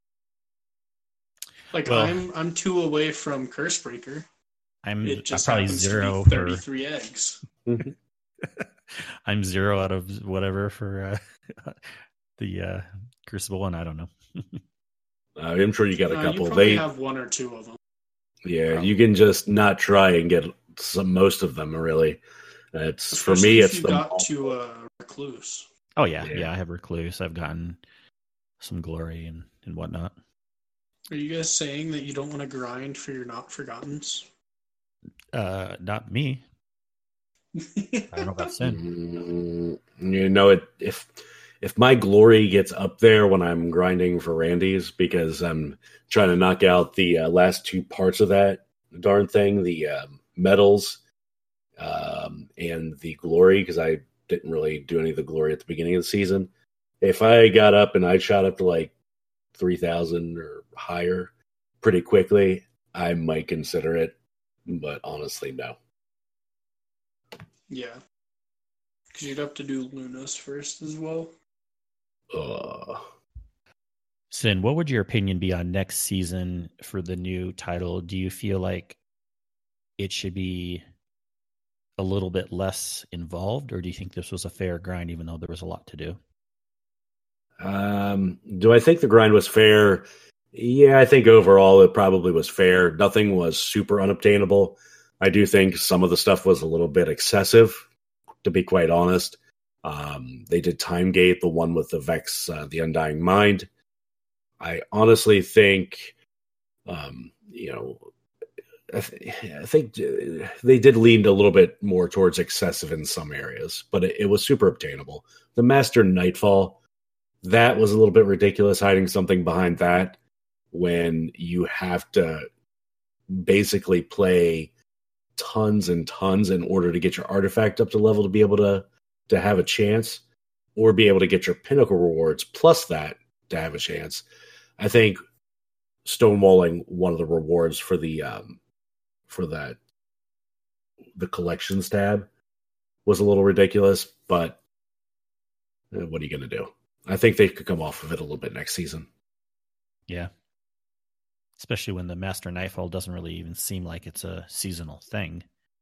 Like, I'm 2 away from Cursebreaker. I'm probably 0 for 33 eggs. I'm 0 out of whatever for the Crucible one. I don't know. I'm sure you got a couple. You probably have 1 or 2 of them. Yeah, probably. You can just not try and get most of them. Really, it's especially for me. If it's you the got to Recluse. Oh yeah. I have Recluse. I've gotten some glory and whatnot. Are you guys saying that you don't want to grind for your not forgottens? Not me. I don't know about Sin. You know, if my glory gets up there when I'm grinding for Randy's, because I'm trying to knock out the last 2 parts of that darn thing, the medals and the glory, because I didn't really do any of the glory at the beginning of the season. If I got up and I shot up to like 3,000 or higher pretty quickly, I might consider it. but honestly, no. Yeah. Because you'd have to do Lunas first as well. Sin, what would your opinion be on next season for the new title? Do you feel like it should be a little bit less involved, or do you think this was a fair grind even though there was a lot to do? Do I think the grind was fair? Yeah, I think overall it probably was fair. Nothing was super unobtainable. I do think some of the stuff was a little bit excessive, to be quite honest. They did Timegate, the one with the Vex, the Undying Mind. I honestly think, I think they did lean a little bit more towards excessive in some areas, but it was super obtainable. The Master Nightfall, that was a little bit ridiculous, hiding something behind that when you have to basically play tons and tons in order to get your artifact up to level to be able to have a chance, or be able to get your pinnacle rewards plus that to have a chance. I think stonewalling one of the rewards for the collections tab was a little ridiculous, but what are you going to do? I think they could come off of it a little bit next season. Yeah. Especially when the Master Nightfall doesn't really even seem like it's a seasonal thing.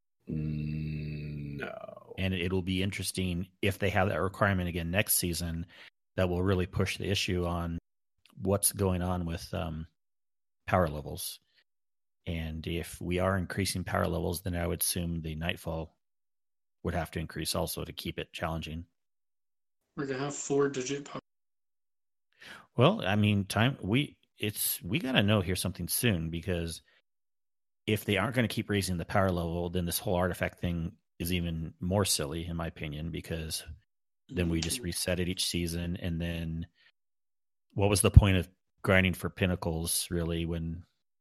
No. And it will be interesting if they have that requirement again next season. That will really push the issue on what's going on with power levels. And if we are increasing power levels, then I would assume the Nightfall would have to increase also to keep it challenging. We're going to have 4-digit power. Well, I mean, we got to know here something soon, because if they aren't going to keep raising the power level, then this whole artifact thing is even more silly, in my opinion, because then we just reset it each season. And then what was the point of grinding for pinnacles, really, when,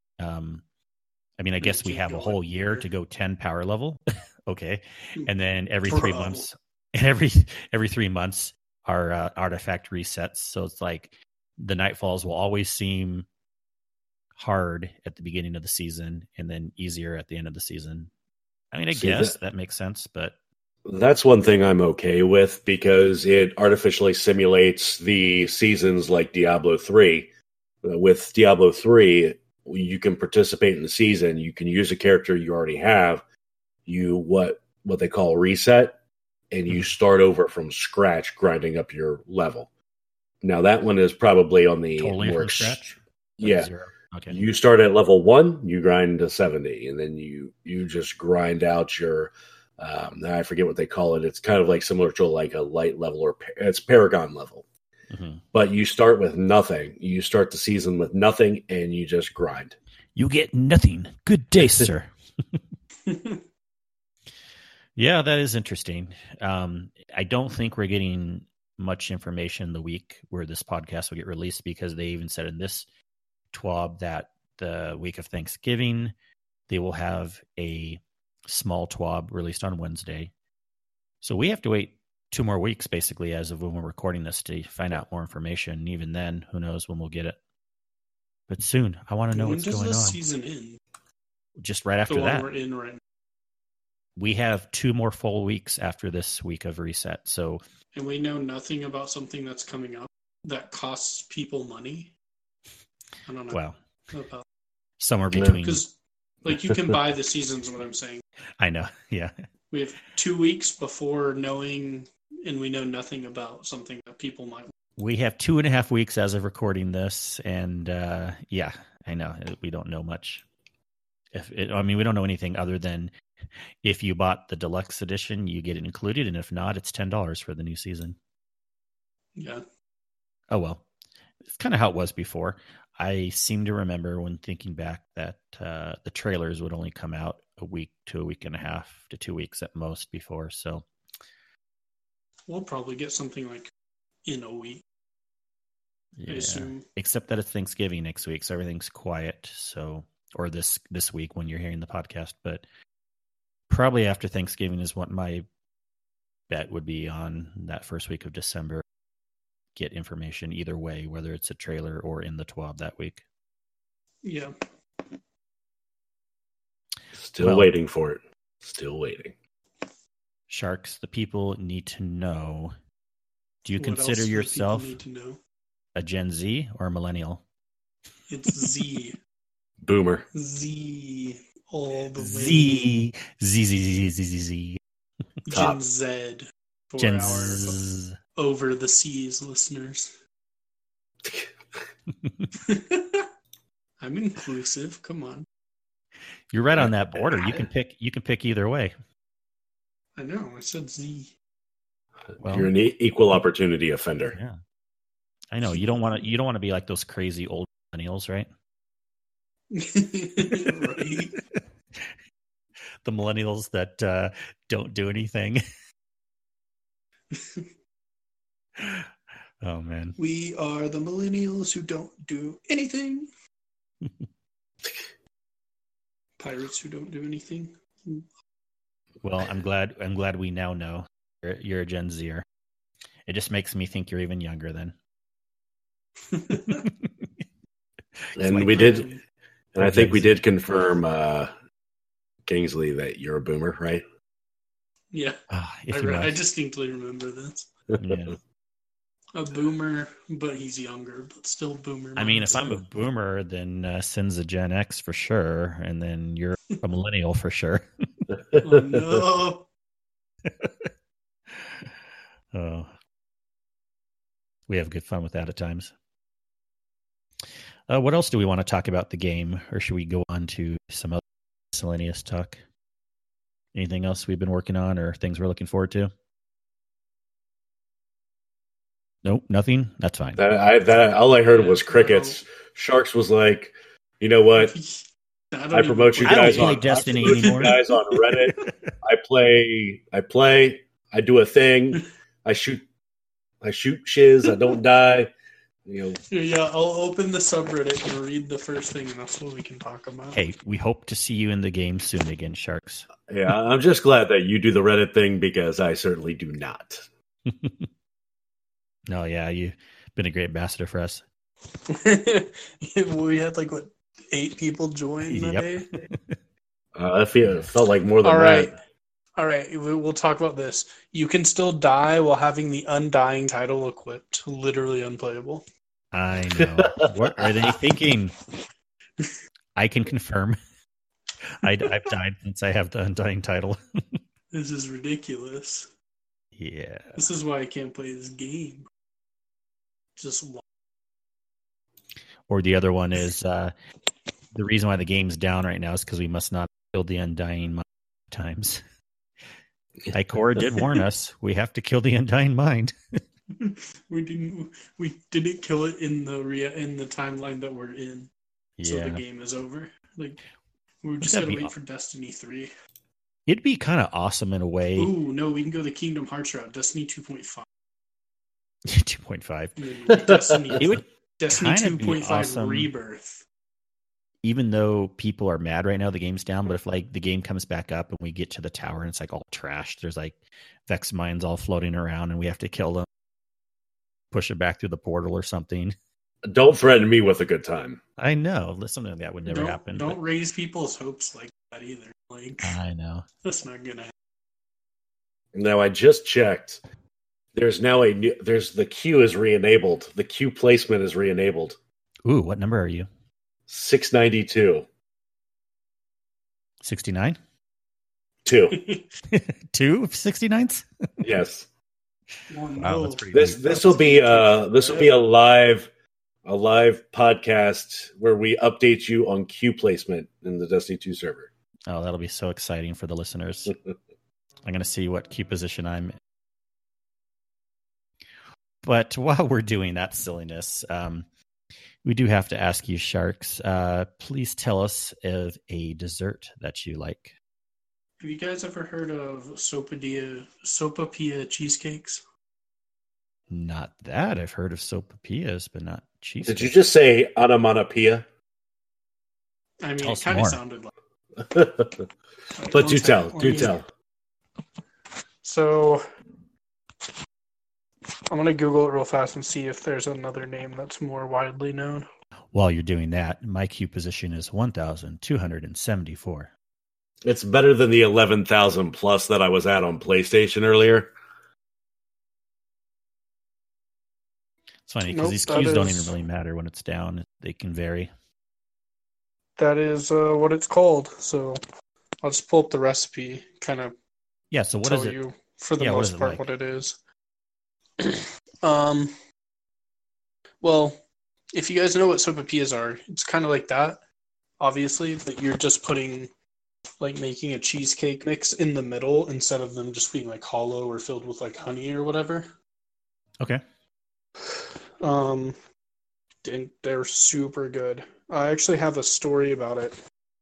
I guess we have a whole year to go 10 power level. Okay. And then every 3 months, and every 3 months, our artifact resets. So it's like the Nightfalls will always seem hard at the beginning of the season and then easier at the end of the season. I mean, I guess that makes sense, but that's one thing I'm okay with, because it artificially simulates the seasons like Diablo 3. With Diablo 3, you can participate in the season. You can use a character you already have. You what they call reset, and you start over from scratch, grinding up your level. Now that one is probably on the totally from scratch. Yeah. Zero. Okay. You start at level 1, you grind to 70, and then you just grind out your I forget what they call it. It's kind of like similar to like a light level, or it's Paragon level. Mm-hmm. But you start with nothing. You start the season with nothing, and you just grind. You get nothing. Good day, sir. Yeah, that is interesting. I don't think we're getting much information the week where this podcast will get released, because they even said in this TWAB that the week of Thanksgiving, they will have a small TWAB released on Wednesday. So we have to wait 2 more weeks, basically, as of when we're recording this, to find out more information. And even then, who knows when we'll get it. But soon, I want to know what's going on. When does this season end? Just right after that. We're in right now. We have 2 more full weeks after this week of reset. So, and we know nothing about something that's coming up that costs people money. I don't know. Well, somewhere between. Because, like, you can buy the seasons, what I'm saying. I know, yeah. We have 2 weeks before knowing, and we know nothing about something that people might. We have 2.5 weeks as of recording this, and yeah, I know we don't know much. We don't know anything other than if you bought the deluxe edition, you get it included, and if not, it's $10 for the new season. Yeah. Oh well, it's kind of how it was before. I seem to remember, when thinking back, that the trailers would only come out a week to a week and a half to 2 weeks at most before. So we'll probably get something like in a week. Yeah, except that it's Thanksgiving next week, so everything's quiet. So, or this week when you're hearing the podcast, but probably after Thanksgiving is what my bet would be on that first week of December. Get information either way, whether it's a trailer or in the TWAB that week. Yeah. Still waiting for it. Still waiting. Sharks, the people need to know. Do you What consider else do yourself people need to know? a Gen Z or a millennial? It's Z. Boomer. Z. All the way. Z. Z, Z, Z, Z, Z, Z. Gen Z. For Gen our Z. over the seas listeners. I'm inclusive. Come on. You're right on that border. You can pick either way. I know. I said Z. Well, You're an equal opportunity offender. yeah. I know. You don't want to be like those crazy old millennials, right? Right. The millennials that don't do anything. Oh man. We are the millennials who don't do anything. Pirates who don't do anything. Well, I'm glad we now know you're a Gen Zer. It just makes me think you're even younger then. And we did, and I think we did confirm, Kingsley, that you're a boomer, right? Yeah. I distinctly remember this. Yeah. A boomer, but he's younger, but still boomer. I mean, if I'm a boomer, then Sin's a Gen X for sure, and then you're a millennial for sure. Oh, no. Oh, we have good fun with that at times. What else do we want to talk about the game, or should we go on to some other miscellaneous talk? Anything else we've been working on, or things we're looking forward to? Nope, nothing. That's fine. All I heard was crickets. Sharks was like, you know what? I promote you guys on Destiny anymore. You guys on Reddit. I play. I do a thing. I shoot shiz. I don't die. You know. Yeah, I'll open the subreddit and read the first thing, and that's what we can talk about. Hey, we hope to see you in the game soon again, Sharks. Yeah, I'm just glad that you do the Reddit thing because I certainly do not. No, yeah, you've been a great ambassador for us. We had 8 people join that day. It felt like more than All right, we'll talk about this. You can still die while having the Undying title equipped. Literally unplayable. I know. What are they thinking? I can confirm. I've died since I have the Undying title. This is ridiculous. Yeah. This is why I can't play this game. Just or the other one is the reason why the game's down right now is because we must not kill the Undying Mind times. Ikora did warn us. We have to kill the Undying Mind. We didn't kill it in the timeline that we're in. Yeah. So the game is over. We're just gonna wait for Destiny 3. It'd be kind of awesome in a way. Ooh, no, we can go the Kingdom Hearts route. Destiny 2.5. 2.5. Destiny it would Destiny 2.5 awesome. Rebirth. Even though people are mad right now, the game's down, but if the game comes back up and we get to the tower and it's all trashed, there's Vex mines all floating around and we have to kill them, push it back through the portal or something. Don't threaten me with a good time. I know. Something like that would never happen. Don't raise people's hopes like that either. I know. That's not gonna happen. Now I just checked. There's now the queue is re-enabled. The queue placement is re-enabled. Ooh, what number are you? 692. 69? 2. 2 69s? Yes. Wow, that's pretty this will be a live podcast where we update you on queue placement in the Destiny 2 server. Oh, that'll be so exciting for the listeners. I'm going to see what queue position I'm in. But while we're doing that silliness, we do have to ask you, Sharks, please tell us of a dessert that you like. Have you guys ever heard of Sopapilla cheesecakes? Not that. I've heard of sopapillas, but not cheesecakes. Did you just say onomatopoeia? I mean, it kind of sounded like. But do tell. So, I'm going to Google it real fast and see if there's another name that's more widely known. While you're doing that, my queue position is 1,274. It's better than the 11,000 plus that I was at on PlayStation earlier. It's funny because these queues don't even really matter when it's down. They can vary. That is what it's called. So I'll just pull up the recipe, kind of. Yeah. So what is it? You for the most part what it is. Well, if you guys know what sopapillas are, it's kind of like that, obviously, but you're just putting, like, making a cheesecake mix in the middle instead of them just being like hollow or filled with like honey or whatever. Okay. And they're super good. I actually have a story about it.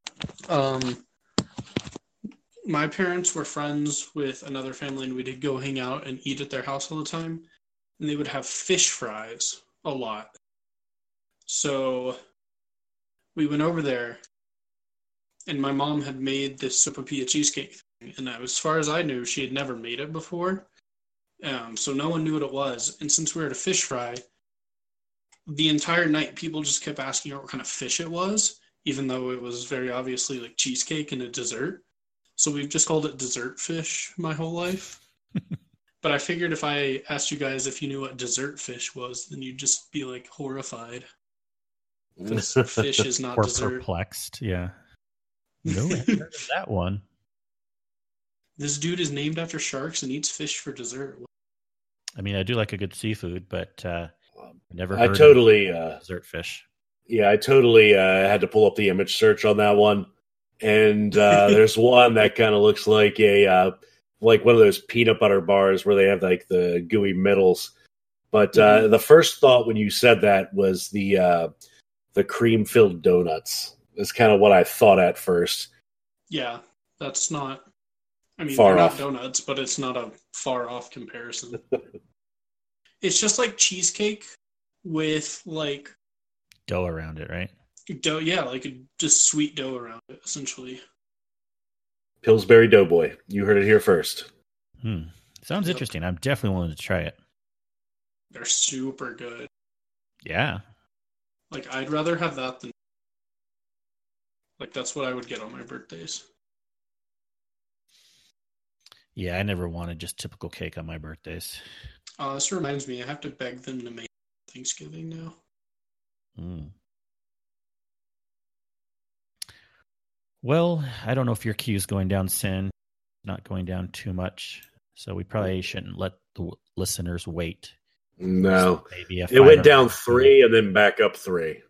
My parents were friends with another family, and we did go hang out and eat at their house all the time. And they would have fish fries a lot. So we went over there, and my mom had made this sopapilla cheesecake thing. And as far as I knew, she had never made it before. So no one knew what it was. And since we were at a fish fry, the entire night people just kept asking her what kind of fish it was, even though it was very obviously like cheesecake and a dessert. So we've just called it dessert fish my whole life. But I figured if I asked you guys if you knew what dessert fish was, then you'd just be like horrified. Because fish is not or dessert. Perplexed, yeah. No, I haven't heard of that one. This dude is named after sharks and eats fish for dessert. I mean, I do like a good seafood, but never I heard totally of dessert fish. Yeah, I totally had to pull up the image search on that one. And there's one that kind of looks like a like one of those peanut butter bars where they have like the gooey middles. But the first thought when you said that was the cream filled donuts. Is kind of what I thought at first. Yeah, that's not. I mean, far they're off. not donuts, but it's not a far off comparison. It's just like cheesecake with like dough around it, right? Dough, yeah, like just sweet dough around it, essentially. Pillsbury Doughboy. You heard it here first. Sounds interesting. I'm definitely willing to try it. They're super good. Yeah. Like, I'd rather have that than... Like, that's what I would get on my birthdays. Yeah, I never wanted just typical cake on my birthdays. This reminds me, I have to beg them to make Thanksgiving now. Well, I don't know if your queue's going down soon. Not going down too much. So we probably shouldn't let the listeners wait. No. Maybe it went down 3 and then back up 3.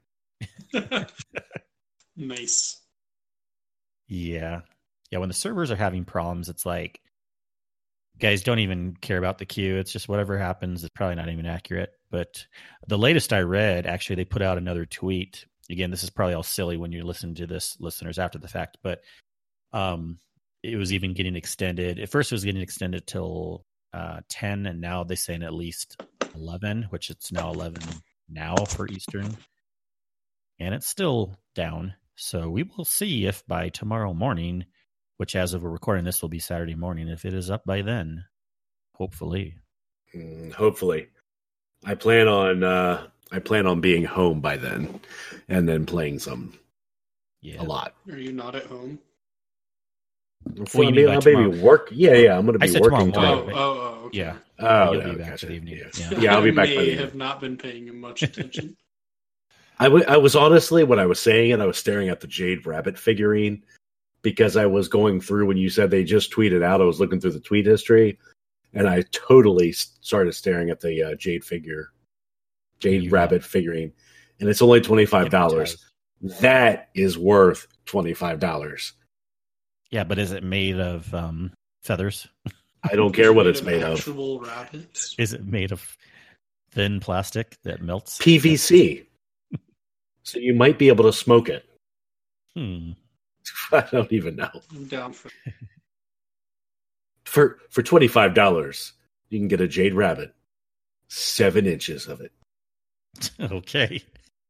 Nice. Yeah. Yeah, when the servers are having problems, it's like, guys don't even care about the queue. It's just whatever happens. It's probably not even accurate. But the latest I read, actually, they put out another tweet. Again, this is probably all silly when you listen to this, listeners, after the fact. But it was even getting extended. At first, it was getting extended till 10, and now they're saying at least 11, which it's now 11 now for Eastern. And it's still down. So we will see if by tomorrow morning, which as of we're recording this will be Saturday morning, if it is up by then. Hopefully. Hopefully. I plan on being home by then and then playing some. Yeah. A lot. Are you not at home? Well, I'll maybe work. Yeah, I'm going to be working tomorrow. tomorrow. Oh, okay. Yeah. Oh, You'll no, be back gotcha. for the evening. Yeah, I'll be back by the I evening. have not been paying much attention. I was honestly, when I was saying it, I was staring at the Jade Rabbit figurine because I was going through when you said they just tweeted out. I was looking through the tweet history, and I totally started staring at the Jade Rabbit figurine, and it's only $25. That is worth $25. Yeah, but is it made of feathers? I don't care what it's made of. Actual rabbits. Is it made of thin plastic that melts? PVC. So you might be able to smoke it. I don't even know. I'm down for For $25, you can get a Jade Rabbit. 7 inches of it. Okay.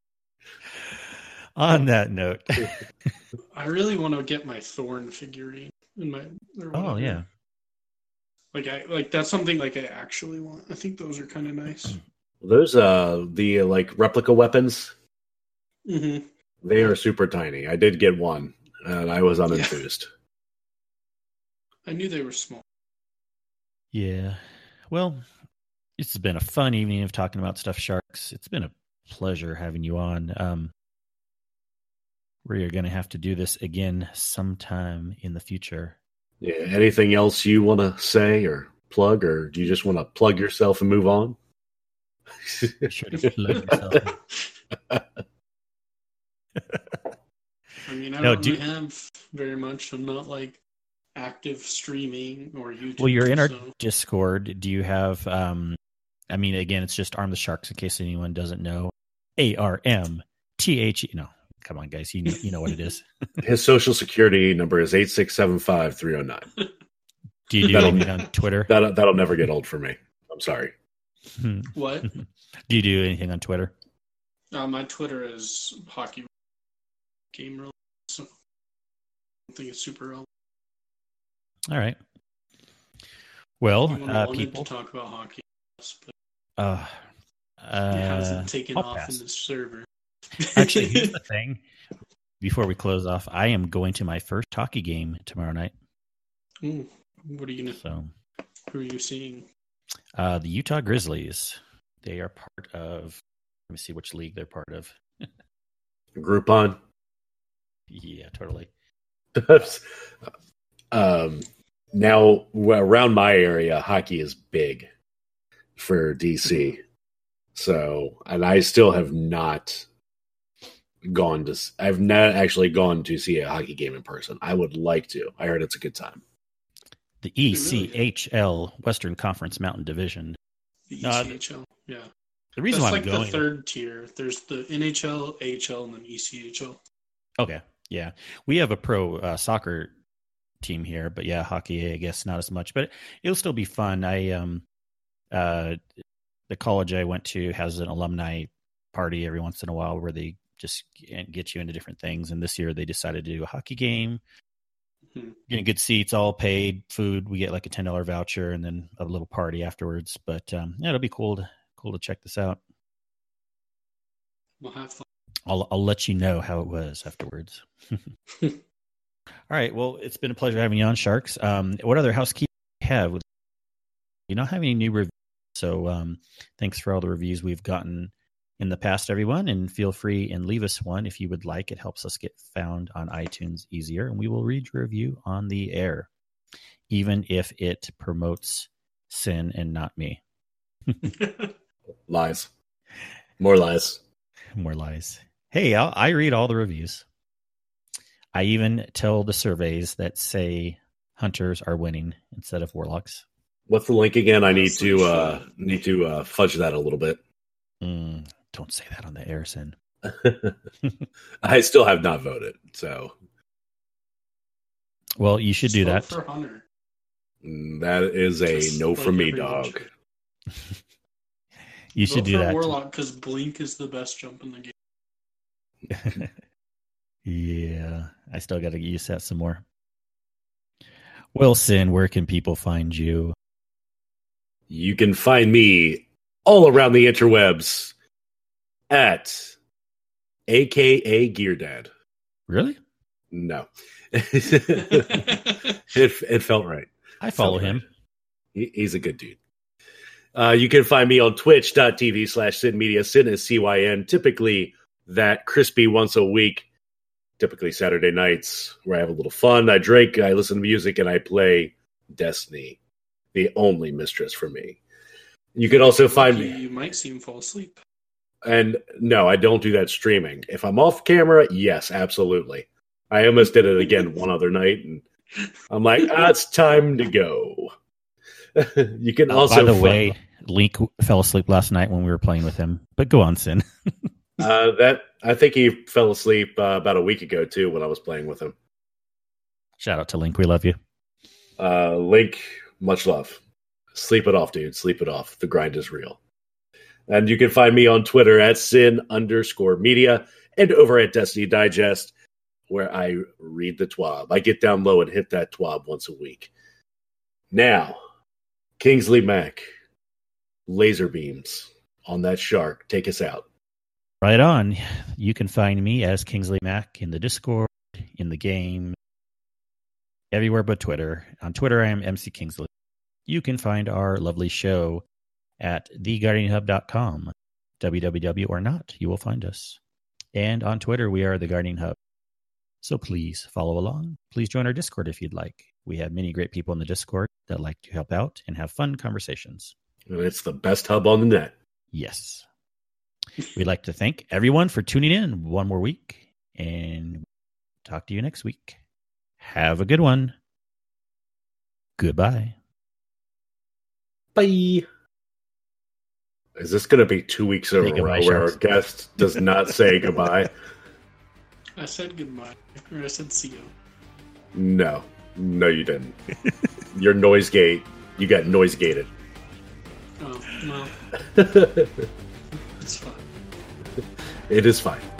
On that note. I really want to get my Thorn figurine in my. Oh yeah. Like that's something like I actually want. I think those are kind of nice. Those the like replica weapons. Mm-hmm. They are super tiny. I did get one, and I was unenthused. I knew they were small. Yeah. Well, it's been a fun evening of talking about stuffed sharks. It's been a pleasure having you on. We are going to have to do this again sometime in the future. Yeah. Anything else you want to say or plug, or do you just want to plug yourself and move on? Be sure to plug yourself. I mean, I don't really have very much. I'm not like active streaming or YouTube. Well, you're in our Discord. Do you have, I mean, again, it's just Arm the Sharks in case anyone doesn't know. ARMTHE. No, come on, guys. You know what it is. His social security number is 8675309. Do you do anything on Twitter? That'll never get old for me. I'm sorry. What? Do you do anything on Twitter? My Twitter is hockey game related, so I don't think it's super relevant. All right. Well, people to talk about hockey, but it hasn't taken off in this server. Actually, here's the thing. Before we close off, I am going to my first hockey game tomorrow night. Ooh, what are you gonna? So, who are you seeing? The Utah Grizzlies. They are part of. Let me see which league they're part of. Groupon. Yeah, totally. Now, around my area, hockey is big for DC. So, and I still have not I've not actually gone to see a hockey game in person. I would like to. I heard it's a good time. The ECHL, Western Conference Mountain Division. The ECHL, yeah. The reason That's why like I'm going, the third tier. There's the NHL, AHL, and then ECHL. Okay, yeah. We have a pro soccer team here, but yeah, hockey, I guess not as much, but it'll still be fun. The college I went to has an alumni party every once in a while where they just get you into different things. And this year they decided to do a hockey game, getting good seats, all paid, food. We get like a $10 voucher and then a little party afterwards. But yeah, it'll be cool to check this out. We'll have fun. I'll let you know how it was afterwards. All right. Well, it's been a pleasure having you on, Sharks. What other housekeeping do you have? You don't have any new reviews, so thanks for all the reviews we've gotten in the past, everyone. And feel free and leave us one if you would like. It helps us get found on iTunes easier, and we will read your review on the air, even if it promotes Sin and not me. Lies. More lies. More lies. Hey, I read all the reviews. I even tell the surveys that say hunters are winning instead of warlocks. What's the link again? I need to fudge that a little bit. Don't say that on the air, Sin. I still have not voted, so. Well, you should do that. For Hunter. That is a no from me, dog. You should do that. Warlock, because Blink is the best jump in the game. Yeah, I still got to use that some more. Well, Sin, where can people find you? You can find me all around the interwebs at AKA Gear Dad. Really? No. It felt right. I follow him. He's a good dude. You can find me on twitch.tv/SynMedia. Sin is CYN. Typically that crispy once a week, typically Saturday nights, where I have a little fun. I drink, I listen to music, and I play Destiny, the only mistress for me. You can also find me. You might see him fall asleep. And no, I don't do that streaming. If I'm off camera, yes, absolutely. I almost did it again one other night, and I'm like, it's time to go. You can also. By the way, Link fell asleep last night when we were playing with him. But go on, Sin. I think he fell asleep about a week ago too when I was playing with him. Shout out to Link. We love you. Link, much love. Sleep it off, dude. Sleep it off. The grind is real. And you can find me on Twitter at Sin_media and over at Destiny Digest, where I read the TWAB. I get down low and hit that TWAB once a week. Now, Kingsley Mac, laser beams on that shark. Take us out. Right on. You can find me as Kingsley Mac in the Discord, in the game, everywhere but Twitter. On Twitter, I am MC Kingsley. You can find our lovely show at theguardianhub.com. www or not, you will find us. And on Twitter, we are The Guardian Hub. So please follow along. Please join our Discord if you'd like. We have many great people in the Discord that like to help out and have fun conversations. It's the best hub on the net. Yes. We'd like to thank everyone for tuning in one more week, and talk to you next week. Have a good one. Goodbye. Bye. Is this going to be 2 weeks in a row where our guest does not say goodbye? I said goodbye. Or I said see you. No, you didn't. Your noise gate, you got noise gated. Oh, well. It's fine. It is fine.